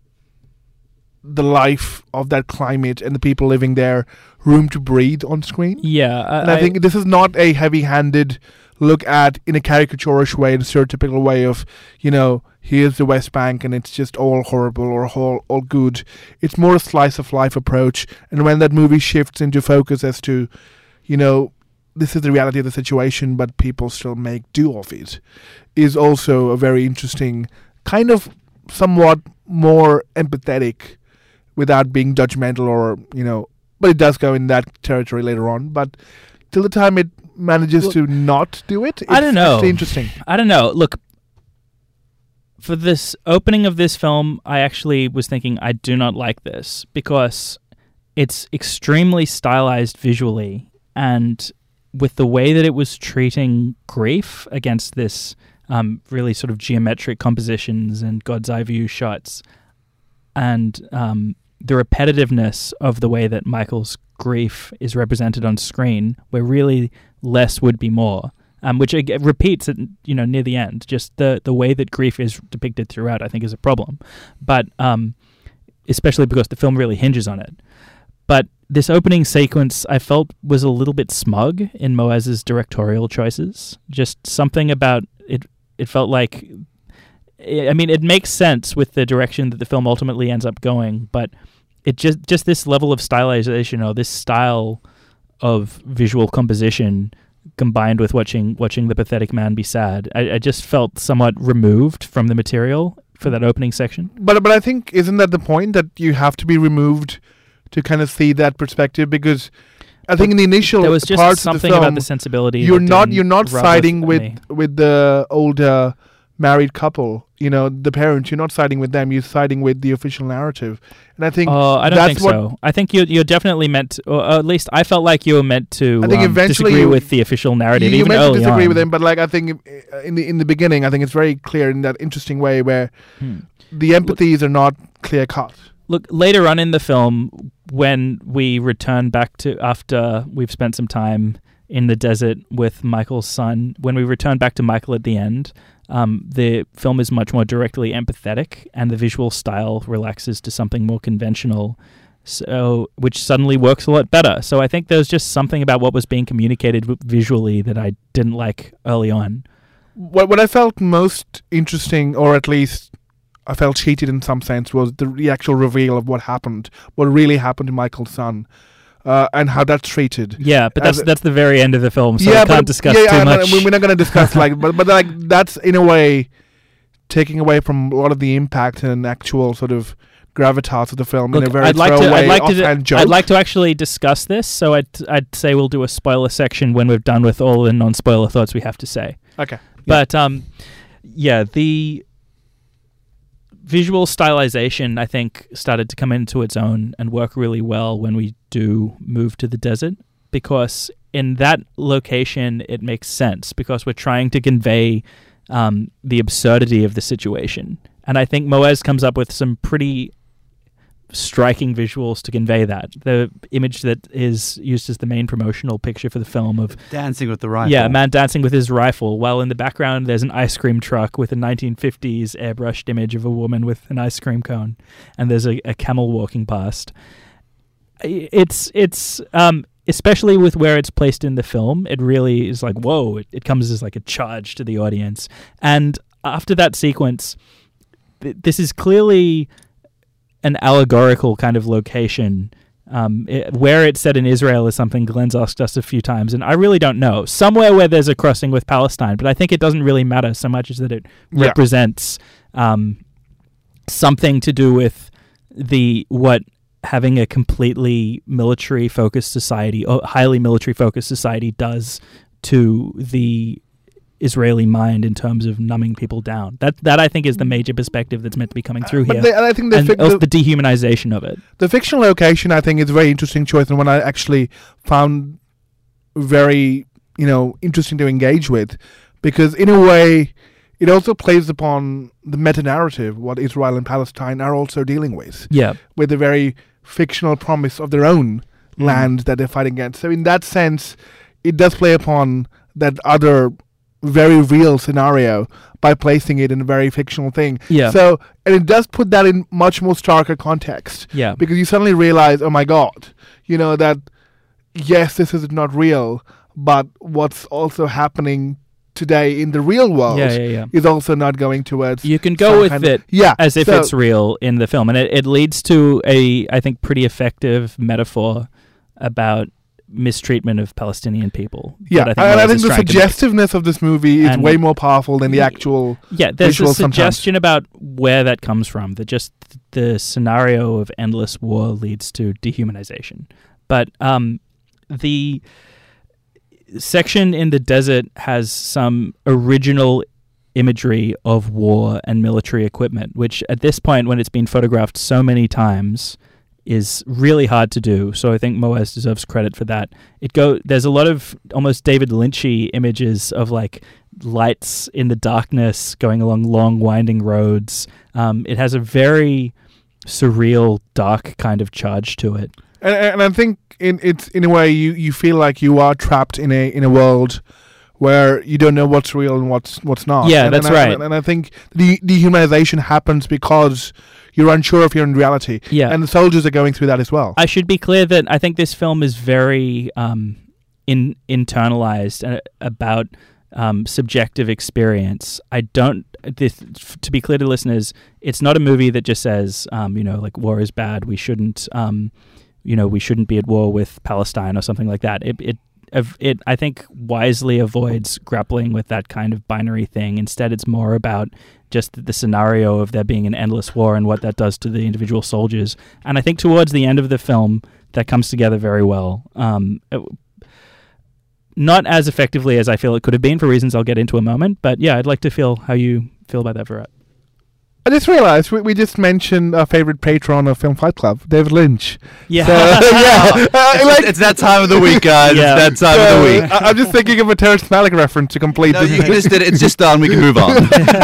life of that climate and the people living there room to breathe on screen.
Yeah.
And I think this is not a heavy-handed look at, in a caricaturish way, in a stereotypical way of, here's the West Bank and it's just all horrible or all good. It's more a slice-of-life approach. And when that movie shifts into focus as to, this is the reality of the situation, but people still make do of it, is also a very interesting, kind of somewhat more empathetic without being judgmental or, but it does go in that territory later on. But till the time it manages to not do it, it's
I don't know.
actually interesting.
I don't know. Look, For this opening of this film, I actually was thinking I do not like this because it's extremely stylized visually, and with the way that it was treating grief against this really sort of geometric compositions and God's eye view shots, and the repetitiveness of the way that Michael's grief is represented on screen, where really less would be more. Which repeats at, near the end. Just the way that grief is depicted throughout, I think, is a problem. But especially because the film really hinges on it. But this opening sequence, I felt, was a little bit smug in Moaz's directorial choices. Just something about it. It felt like, I mean, it makes sense with the direction that the film ultimately ends up going. But it just this level of stylization, or this style of visual composition, combined with watching the pathetic man be sad, I just felt somewhat removed from the material for that opening section.
But I think, isn't that the point, that you have to be removed to kind of see that perspective? Because I think in the initial
there was just
parts
something
of the film,
about the sensibility.
you're not
rub
siding
me.
with the older married couple, the parents. You're not siding with them. You're siding with the official narrative. And I think
I don't think so. I think you're definitely meant to, or at least I felt like you were meant to
I think eventually
disagree with the official narrative.
You
even
meant to
early
disagree
on.
with him, but I think in the beginning, I think it's very clear in that interesting way where the empathies are not clear cut.
Look, later on in the film, when we return back to, after we've spent some time in the desert with Michael's son, when we return back to Michael at the end, the film is much more directly empathetic, and the visual style relaxes to something more conventional, which suddenly works a lot better. So I think there's just something about what was being communicated visually that I didn't like early on.
What I felt most interesting, or at least I felt cheated in some sense, was the actual reveal of what really happened to Michael's son. And how that's treated.
Yeah, but that's the very end of the film, so
yeah,
we can't discuss too much.
We're not going to discuss but that's in a way taking away from a lot of the impact and actual sort of gravitas of the film.
Look,
in a very offhand joke.
I'd like to actually discuss this, so I'd say we'll do a spoiler section when we're done with all the non-spoiler thoughts we have to say.
Okay.
But the visual stylization, I think, started to come into its own and work really well when we do move to the desert, because in that location it makes sense because we're trying to convey the absurdity of the situation. And I think Moaz comes up with some pretty striking visuals to convey that. The image that is used as the main promotional picture for the film of
dancing with the rifle.
Yeah, a man dancing with his rifle, while in the background there's an ice cream truck with a 1950s airbrushed image of a woman with an ice cream cone, and there's a camel walking past. It's especially with where it's placed in the film, it really is like, whoa, it comes as like a charge to the audience. And after that sequence, this is clearly an allegorical kind of location. Where it's set in Israel is something Glenn's asked us a few times, and I really don't know. Somewhere where there's a crossing with Palestine, but I think it doesn't really matter so much as that it represents something to do with what having a completely military-focused society, or highly military-focused society, does to the Israeli mind in terms of numbing people down. That I think is the major perspective that's meant to be coming through here.
I think
the dehumanization of it.
The fictional location, I think, is a very interesting choice, and one I actually found very, interesting to engage with, because in a way, it also plays upon the meta-narrative, what Israel and Palestine are also dealing with.
Yeah.
With a very fictional promise of their own land that they're fighting against. So in that sense, it does play upon that other very real scenario by placing it in a very fictional thing.
Yeah.
So, and it does put that in much more starker context.
Yeah.
Because you suddenly realize, oh my God, that yes, this is not real, but what's also happening today in the real world is also not going towards...
You can go with it as if it's real in the film. And it leads to I think, pretty effective metaphor about mistreatment of Palestinian people.
Yeah, I think the suggestiveness of this movie is way more powerful than the actual
there's a suggestion about where that comes from, that just the scenario of endless war leads to dehumanization. But the section in the desert has some original imagery of war and military equipment, which at this point, when it's been photographed so many times, is really hard to do. So I think Moaz deserves credit for that. There's a lot of almost David Lynchy images of like lights in the darkness going along long winding roads. It has a very surreal, dark kind of charge to it.
And I think it's in a way you feel like you are trapped in a world where you don't know what's real and what's not.
Yeah, that's right.
And I think the dehumanization happens because you're unsure if you're in reality.
Yeah.
And the soldiers are going through that as well.
I should be clear that I think this film is very internalized about subjective experience. To be clear to listeners, it's not a movie that just says, like war is bad. We shouldn't, we shouldn't be at war with Palestine or something like that. It I think wisely avoids grappling with that kind of binary thing. Instead, it's more about just the scenario of there being an endless war and what that does to the individual soldiers. And I think towards the end of the film, that comes together very well. Not as effectively as I feel it could have been for reasons I'll get into a moment. But yeah, I'd like to feel how you feel about that, Virat.
I just realized we just mentioned our favorite patron of Film Fight Club, David Lynch.
Yeah.
So, yeah.
It's that time of the week, guys.
Yeah.
It's that time of the week.
I'm just thinking of a Terrence Malick reference to complete
No,
this.
you just did it. It's just done. We can move on.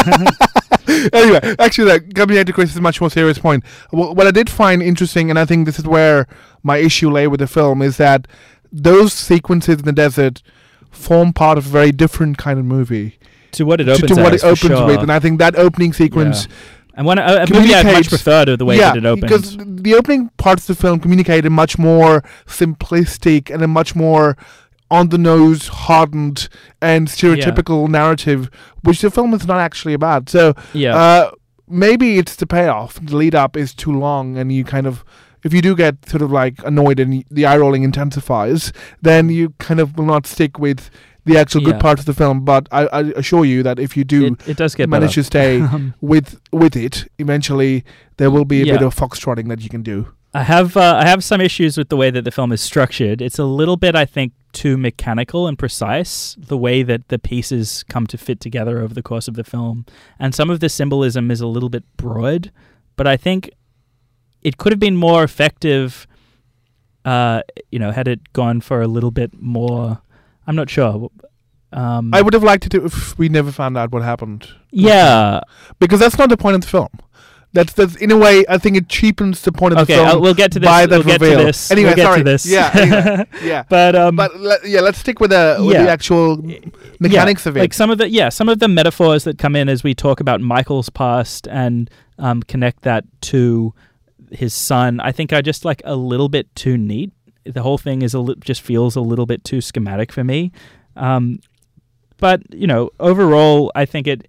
Anyway, actually, coming back to Chris's much more serious point, what I did find interesting, and I think this is where my issue lay with the film, is that those sequences in the desert form part of a very different kind of movie
To what it opens,
to what
as,
it opens
for sure.
with, and I think that opening sequence.
Yeah. And a movie I'd much prefer to the way that it opens.
Because the opening parts of the film communicate a much more simplistic and a much more on-the-nose, hardened, and stereotypical narrative, which the film is not actually about. So maybe it's the payoff. The lead-up is too long, and you kind of... If you do get sort of like annoyed and the eye-rolling intensifies, then you kind of will not stick with the actual good parts of the film. But I assure you that if you do
it does get
manage
better.
to stay with it, eventually there will be a bit of foxtrotting that you can do.
I have some issues with the way that the film is structured. It's a little bit, I think, too mechanical and precise, the way that the pieces come to fit together over the course of the film. And some of the symbolism is a little bit broad, but I think it could have been more effective, had it gone for a little bit more... I'm not sure.
I would have liked it if we never found out what happened.
Yeah.
Because that's not the point of the film. That's in a way, I think it cheapens the point of the film.
Okay, we'll get to this.
By that
we'll
reveal.
Get to this.
Anyway,
we'll get
sorry.
to this.
Yeah, anyway, yeah.
But
let's stick with the actual mechanics of it.
Like some of the metaphors that come in as we talk about Michael's past and connect that to his son, I think are just like a little bit too neat. The whole thing is just feels a little bit too schematic for me. But overall, I think it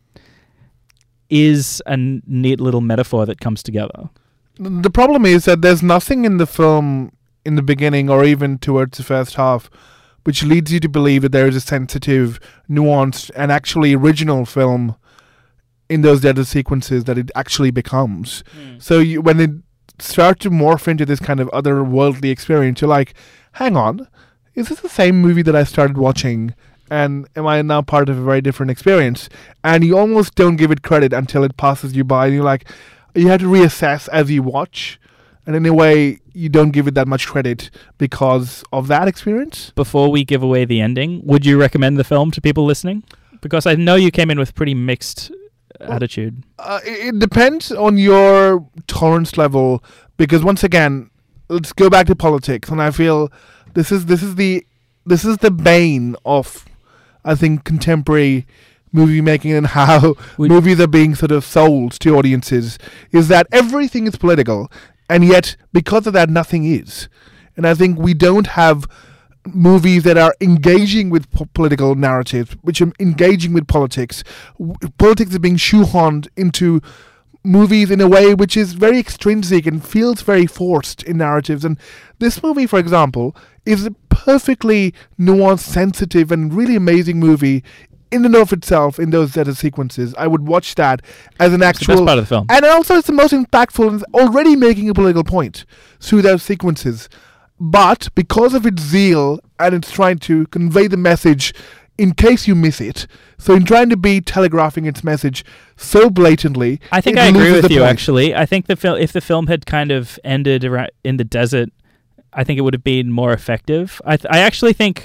is a neat little metaphor that comes together.
The problem is that there's nothing in the film in the beginning or even towards the first half which leads you to believe that there is a sensitive, nuanced, and actually original film in those desert sequences that it actually becomes. So when it start to morph into this kind of otherworldly experience, you're like, hang on, is this the same movie that I started watching? And am I now part of a very different experience? And you almost don't give it credit until it passes you by. And you're like, you have to reassess as you watch. And in a way, you don't give it that much credit because of that experience.
Before we give away the ending, would you recommend the film to people listening? Because I know you came in with pretty mixed attitude.
It depends on your tolerance level, because once again, let's go back to politics, and I feel this is the bane of, I think, contemporary movie making and how movies are being sort of sold to audiences, is that everything is political, and yet because of that nothing is. And I think we don't have movies that are engaging with political narratives, which are engaging with politics. Politics is being shoehorned into movies in a way which is very extrinsic and feels very forced in narratives. And this movie, for example, is a perfectly nuanced, sensitive, and really amazing movie in and of itself in those set of sequences. I would watch that as an actual...
It's the best part of the film.
And also it's the most impactful and already making a political point through those sequences. But because of its zeal and it's trying to convey the message in case you miss it. So in trying to be telegraphing its message so blatantly,
I think
it
I agree
loses
with
the
you,
point.
actually. I think if the film had kind of ended in the desert, I think it would have been more effective. I actually think,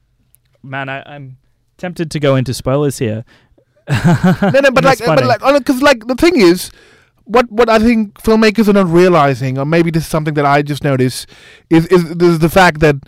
man, I'm tempted to go into spoilers here.
No, but
It's funny.
because the thing is, what I think filmmakers are not realizing, or maybe this is something that I just noticed, is the fact that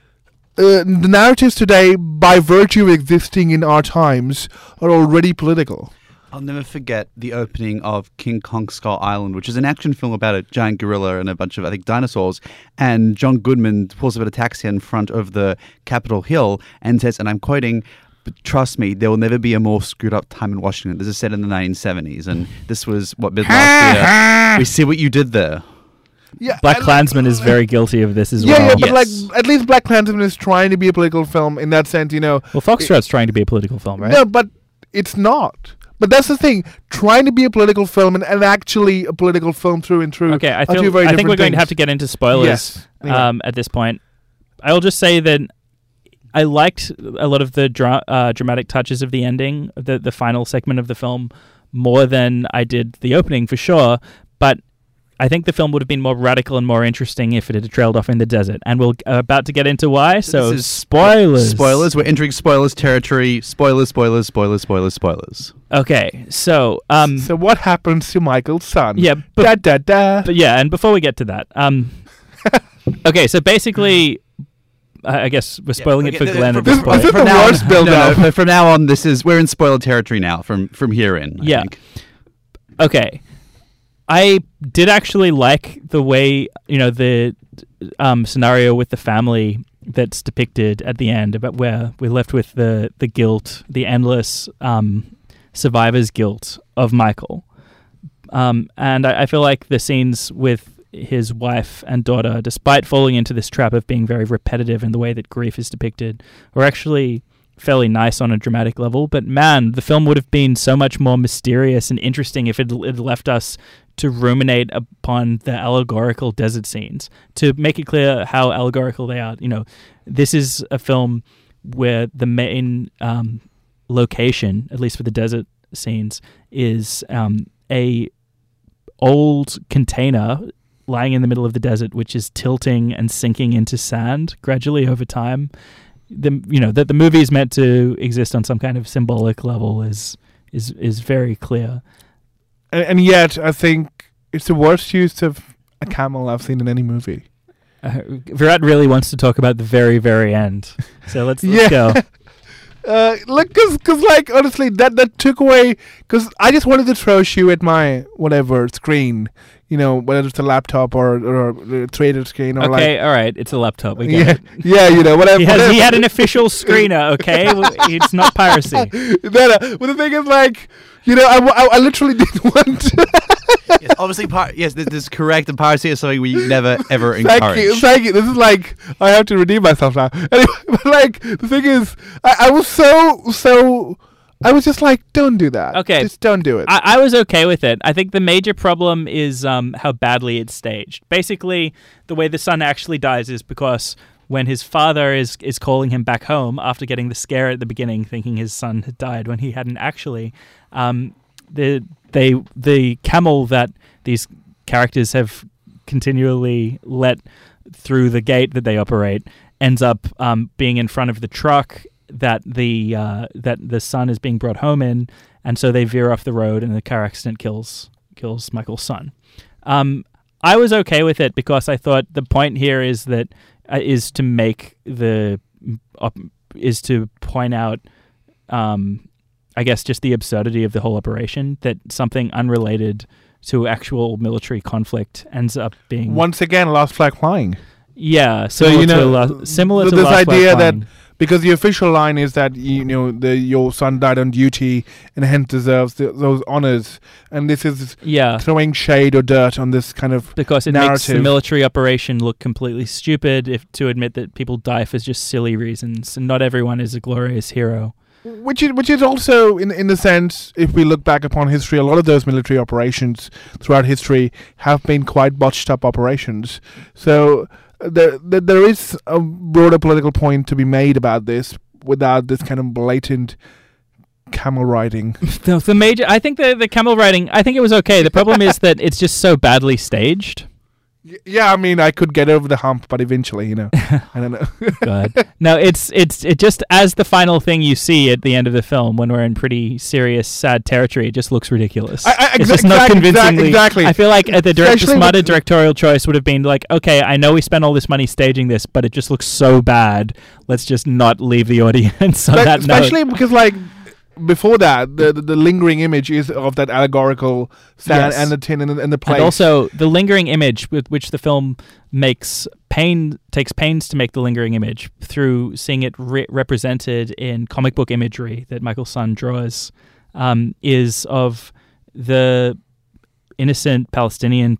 the narratives today, by virtue of existing in our times, are already political.
I'll never forget the opening of King Kong Skull Island, which is an action film about a giant gorilla and a bunch of, I think, dinosaurs. And John Goodman pulls up at a taxi in front of the Capitol Hill and says, and I'm quoting, "But trust me, there will never be a more screwed up time in Washington." This is set in the 1970s, and this was what mid last year. We see what you did there.
Yeah,
Black Klansman is very guilty of this as
yeah,
well.
yeah, but
Yes.
at least Black Klansman is trying to be a political film in that sense,
Well, Foxtrot's trying to be a political film, right?
No, but it's not. But that's the thing. Trying to be a political film and actually a political film through and through.
Okay, I
are two very
think we're
different
going to have
things.
to get into spoilers
Yes. Anyway.
at this point. I'll just say that I liked a lot of the dramatic touches of the ending, the final segment of the film, more than I did the opening, for sure. But I think the film would have been more radical and more interesting if it had trailed off in the desert. And we're about to get into why, so
This is
spoilers.
Spoilers. We're entering spoilers territory. Spoilers, spoilers, spoilers, spoilers, spoilers.
Okay, so...
So what happens to Michael's son?
yeah,
Da da da.
But yeah, and before we get to that, okay, so basically, I guess we're spoiling it for
okay,
Glenn at
this-
this point.
this- the worst build-up.
No, from now on, we're in spoiler territory now. From here in, I
Yeah.
think.
Okay, I did actually like the way, the scenario with the family that's depicted at the end, about where we're left with the guilt, the endless survivor's guilt of Michael. And I feel like the scenes with his wife and daughter, despite falling into this trap of being very repetitive in the way that grief is depicted, were actually fairly nice on a dramatic level. But man, the film would have been so much more mysterious and interesting if it had left us to ruminate upon the allegorical desert scenes, to make it clear how allegorical they are. This is a film where the main location, at least for the desert scenes, is a old container lying in the middle of the desert, which is tilting and sinking into sand gradually over time. That the movie is meant to exist on some kind of symbolic level is very clear.
And yet, I think it's the worst use of a camel I've seen in any movie.
Virat really wants to talk about the very, very end, so let's
Yeah.
go.
Cause honestly, that took away. Cause I just wanted to throw a shoe at my whatever screen, whether it's a laptop or a trader screen or
Okay, all right, it's a laptop. We
yeah,
get it.
yeah, whatever.
He had an official screener. Okay, it's not piracy.
No, but the thing is, I literally didn't want to.
Yes, obviously, this is correct. And piracy is something we never ever encourage.
Thank you. This is I have to redeem myself now. Anyway, but the thing is, I was so. I was just like, don't do that.
Okay.
Just don't do it.
I was okay with it. I think the major problem is how badly it's staged. Basically, the way the son actually dies is because when his father is calling him back home after getting the scare at the beginning, thinking his son had died when he hadn't actually, the camel that these characters have continually let through the gate that they operate ends up being in front of the truck that the son is being brought home in, and so they veer off the road, and the car accident kills Michael's son. I was okay with it because I thought the point here is that is to point out, I guess, just the absurdity of the whole operation, that something unrelated to actual military conflict ends up being
Once again, last flag flying.
Yeah,
So,
similar to
this
Last Flag
idea that
Flying.
because the official line is that your son died on duty and hence deserves those honors, and this is
Yeah,
throwing shade or dirt on this kind of
because it makes the
narrative.
military operation look completely stupid if to admit that people die for just silly reasons, and not everyone is a glorious hero.
Which is also in the sense, if we look back upon history, a lot of those military operations throughout history have been quite botched up operations. So there is a broader political point to be made about this, without this kind of blatant camel riding.
The major, I think the camel riding, I think it was okay. The problem is that it's just so badly staged.
Yeah, I mean, I could get over the hump, but eventually, I don't know.
God. No, it just, as the final thing you see at the end of the film, when we're in pretty serious, sad territory, it just looks ridiculous. It's just not convincingly.
Exactly.
I feel like the smarter directorial choice would have been like, okay, I know we spent all this money staging this, but it just looks so bad. Let's just not leave the audience on that note.
Especially because, before that, the lingering image is of that allegorical sand and the tin and the place.
And also, the lingering image with which the film takes pains to make the lingering image through seeing it represented in comic book imagery that Michael Sun draws, is of the innocent Palestinian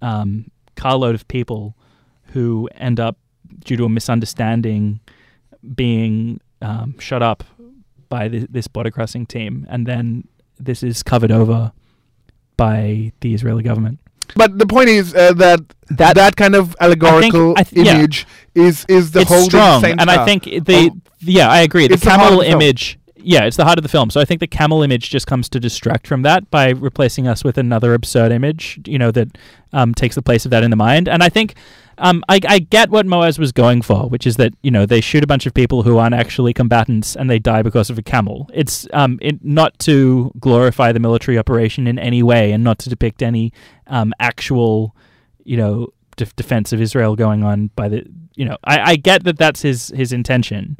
carload of people who end up, due to a misunderstanding, being shut up by this border crossing team, and then this is covered over by the Israeli government.
But the point is that kind of allegorical image is the
it's
whole
strong,
thing.
And I think I agree. The camel image, it's the heart of the film. So I think the camel image just comes to distract from that by replacing us with another absurd image, that takes the place of that in the mind. And I think I get what Moaz was going for, which is that, they shoot a bunch of people who aren't actually combatants and they die because of a camel. It's not to glorify the military operation in any way and not to depict any actual, defense of Israel going on by the, I get that that's his intention.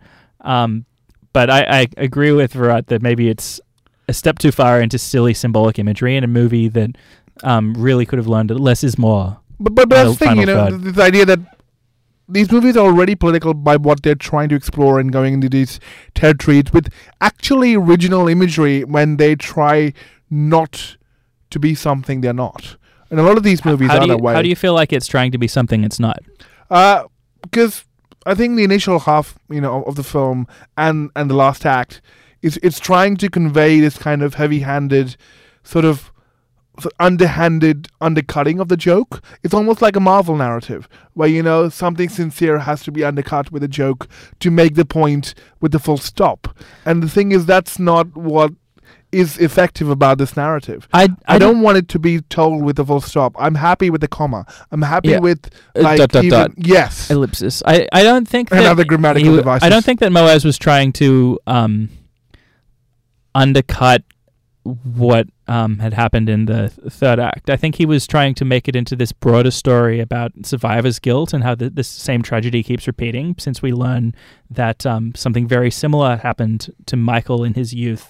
But I agree with Virat that maybe it's a step too far into silly symbolic imagery in a movie that really could have learned that less is more.
But that's the thing, this idea that these movies are already political by what they're trying to explore and going into these territories with actually original imagery when they try not to be something they're not. And a lot of these movies are that way.
How do you feel like it's trying to be something it's not?
Because I think the initial half, of the film and the last act, it's trying to convey this kind of heavy-handed sort of underhanded undercutting of the joke. It's almost like a Marvel narrative where something sincere has to be undercut with a joke to make the point with the full stop. And the thing is, that's not what is effective about this narrative. I don't want it to be told with a full stop. I'm happy with the comma. I'm happy with
dot.
Yes,
ellipsis. I don't think that
other grammatical devices.
I don't think that Moaz was trying to undercut what had happened in the third act. I think he was trying to make it into this broader story about survivor's guilt and how this same tragedy keeps repeating, since we learn that something very similar happened to Michael in his youth,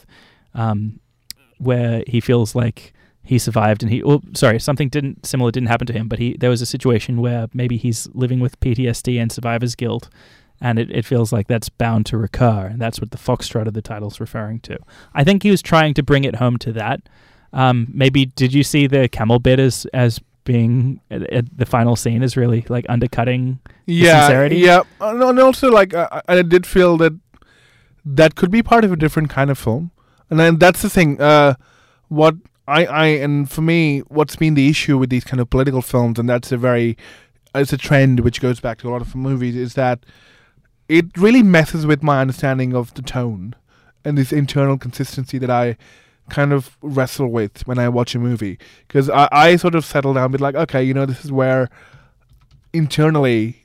where he feels like he survived and something similar didn't happen to him, but there was a situation where maybe he's living with PTSD and survivor's guilt, and it feels like that's bound to recur, and that's what the foxtrot of the title's referring to. I think he was trying to bring it home to that. Maybe did you see the camel bit as being the final scene is really like undercutting the sincerity?
Yeah, and also I did feel that could be part of a different kind of film, and then that's the thing. What and for me, what's been the issue with these kind of political films, and it's a trend which goes back to a lot of movies, is that it really messes with my understanding of the tone and this internal consistency that I kind of wrestle with when I watch a movie. Because I sort of settle down and be like, okay, this is where internally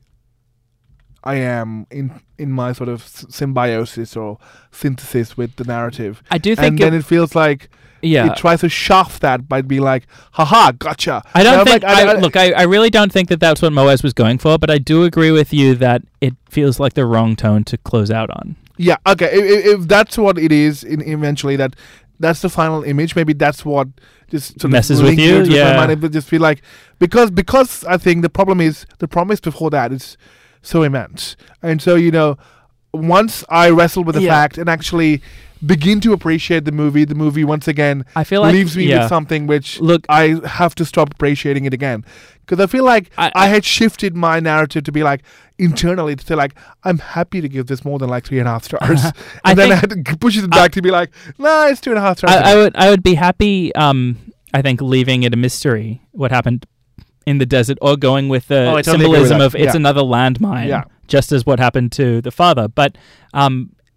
I am in my sort of symbiosis or synthesis with the narrative.
I do think,
and then it feels like it tries to shaft that by being like, haha, gotcha.
I don't think. I really don't think that that's what Moaz was going for, but I do agree with you that it feels like the wrong tone to close out on.
Yeah, okay. If that's what it is, eventually that's the final image. Maybe that's what just sort
messes
of
with you.
My mind. It would just feel like because I think the promise before that is so immense, and so once I wrestle with the fact and actually begin to appreciate the movie once again,
I feel like
leaves me with something which I have to stop appreciating it again, because I feel like I had shifted my narrative to be like internally to say like I'm happy to give this more than like 3.5 stars, and then I had to push it back to be like, no, it's 2.5 stars.
I would be happy. I think leaving it a mystery what happened in the desert, or going with the symbolism of it's another landmine, just as what happened to the father. But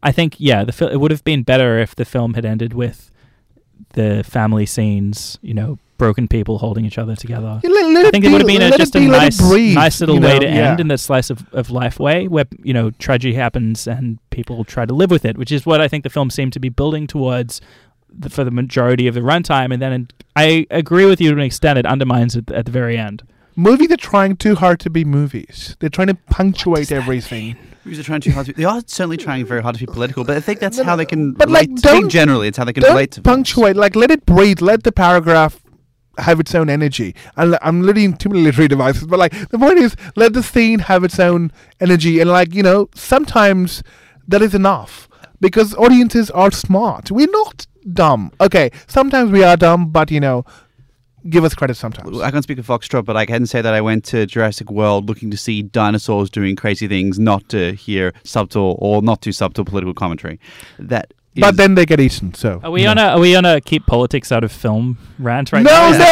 I think it would have been better if the film had ended with the family scenes, broken people holding each other together.
I
think it would have been just a nice little way to end in that slice of life way where, tragedy happens and people try to live with it, which is what I think the film seemed to be building towards for the majority of the runtime. And then I agree with you to an extent, it undermines it at the very end.
Movies are trying too hard to be movies. They're trying to punctuate everything.
Movies are trying too hard to. They are certainly trying very hard to be political, but I think that's how they can.
But
relate to generally, it's how they can relate to
punctuate. Like, let it breathe. Let the paragraph have its own energy. And I'm literally too many literary devices, but the point is, let the scene have its own energy. And sometimes that is enough because audiences are smart. We're not dumb. Okay, sometimes we are dumb, but give us credit sometimes.
I can't speak of Foxtrot, but I can say that I went to Jurassic World looking to see dinosaurs doing crazy things, not to hear subtle or not too subtle political commentary.
But then they get eaten. So
are we on a keep politics out of film rant right
now?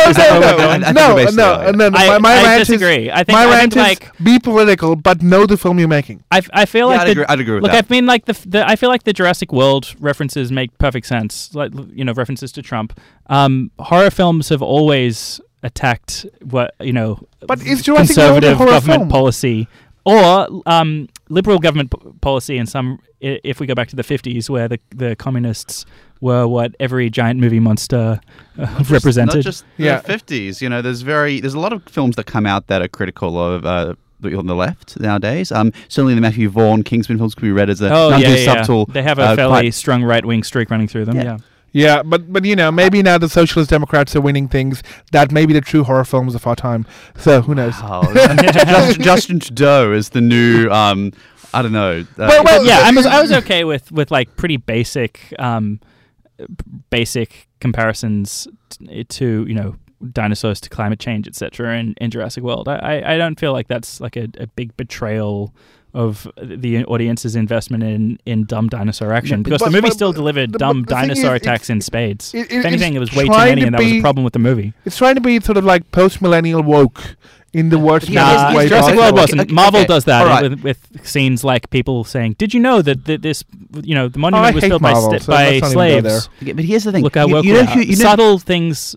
No. I disagree. I think
my rant is be political, but know the film you're making.
I feel like
I'd agree with that.
Look, I mean, I feel like the Jurassic World references make perfect sense. Like references to Trump. Horror films have always attacked
But is Jurassic World a horror
government
film?
policy or liberal government policy in some. If we go back to the 50s, where the communists were what every giant movie monster represented.
Not just the 50s. There's a lot of films that come out that are critical of on the left nowadays. Certainly the Matthew Vaughn Kingsman films could be read as subtle.
They have a fairly strong right-wing streak running through them. Yeah.
Yeah, but maybe now the Socialist Democrats are winning things that may be the true horror films of our time. So who knows?
Justin Trudeau is the new. I don't know.
I was okay with pretty basic comparisons to dinosaurs to climate change, etc. in Jurassic World. I don't feel like that's like a big betrayal of the audience's investment in dumb dinosaur action, because the movie still delivered dumb dinosaur attacks in spades. If anything, it was way too many, and that was a problem with the movie.
It's trying to be sort of like post-millennial woke in the worst way
Jurassic World wasn't.
Okay,
Marvel does that with scenes like people saying, "Did you know that this, the monument was built by slaves?"
Okay, but here's the thing:
look how woke we are. Subtle things,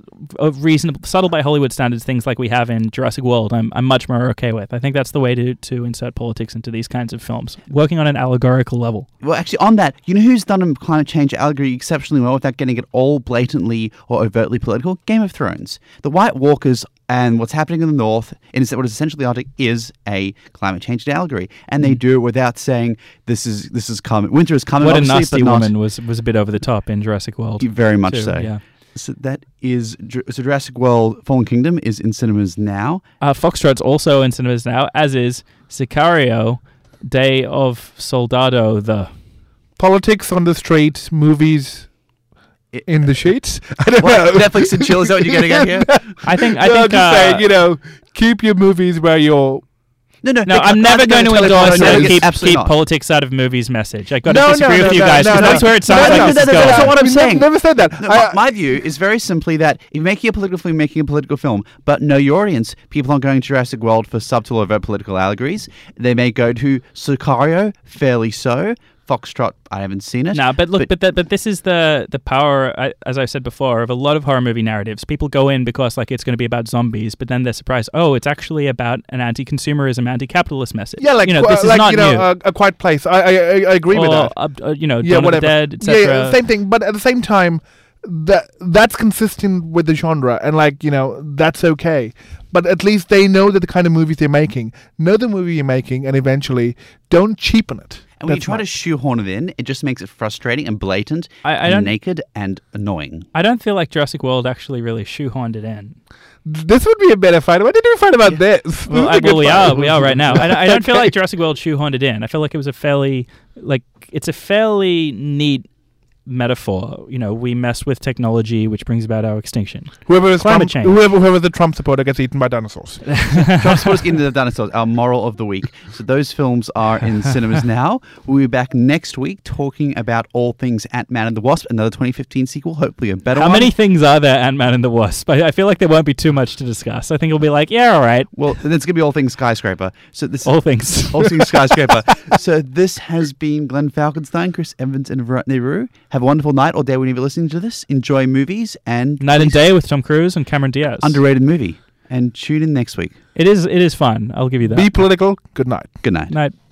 subtle by Hollywood standards, things like we have in Jurassic World, I'm much more okay with. I think that's the way to insert politics into these kinds of films, working on an allegorical level.
Well, actually, on that, who's done a climate change allegory exceptionally well without getting it all blatantly or overtly political? Game of Thrones. The White Walkers and what's happening in the North, and what is essentially Arctic, is a climate change allegory, and they do it without saying this is coming. Winter is coming.
What a nasty woman was a bit over the top in Jurassic World.
Very much
too,
so.
Yeah.
So that is Jurassic World: Fallen Kingdom is in cinemas now.
Foxtrot's also in cinemas now, as is Sicario: Day of Soldado. The
politics on the street, movies in the sheets. I don't know.
Netflix and chill. Is that what you're getting at here?
I think.
I'm just saying, keep your movies where you're.
No, I'm never going to endorse keep politics out of movies message. I've got to disagree with you guys, because that's where it sounds like this is going.
That's not what I'm saying.
Never said that.
My view is very simply that if you're making a political film, making a political film, but know your audience. People aren't going to Jurassic World for subtle overt political allegories. They may go to Sicario, fairly so. Foxtrot, I haven't seen it.
No, but look, but this is the power, as I said before, of a lot of horror movie narratives. People go in because it's going to be about zombies, but then they're surprised. Oh, it's actually about an anti-consumerism, anti-capitalist message.
Yeah, this is not new. A Quiet Place. I agree with that.
Dawn of the Dead, etc.
Yeah, same thing. But at the same time, that's consistent with the genre, and that's okay. But at least they know that the kind of movies they're making, know the movie you're making, and eventually don't cheapen it.
And when you try to shoehorn it in, it just makes it frustrating and blatant and naked and annoying.
I don't feel like Jurassic World actually really shoehorned it in.
This would be a better fight. Why did we fight about this?
Well, we are right now. I don't feel like Jurassic World shoehorned it in. I feel like it was a fairly neat metaphor. We mess with technology, which brings about our extinction.
Whoever
change.
whoever the Trump supporter gets eaten by dinosaurs.
Trump supporters getting into the dinosaurs, our moral of the week. So those films are in cinemas now. We'll be back next week talking about all things Ant-Man and the Wasp, another 2015 sequel, hopefully a better one.
How many things are there, Ant-Man and the Wasp? I feel like there won't be too much to discuss. I think it'll be like, yeah, all right.
Well, then it's going to be all things Skyscraper. So this
All things.
All things Skyscraper. So this has been Glenn Falkenstein, Chris Evans, and Virat Nehru. Have a wonderful night or day whenever you're listening to this. Enjoy movies and
Night and Day with Tom Cruise and Cameron Diaz.
underrated movie. And tune in next week.
It is fun. I'll give you that.
Be political. Good night.
Good night.
Night.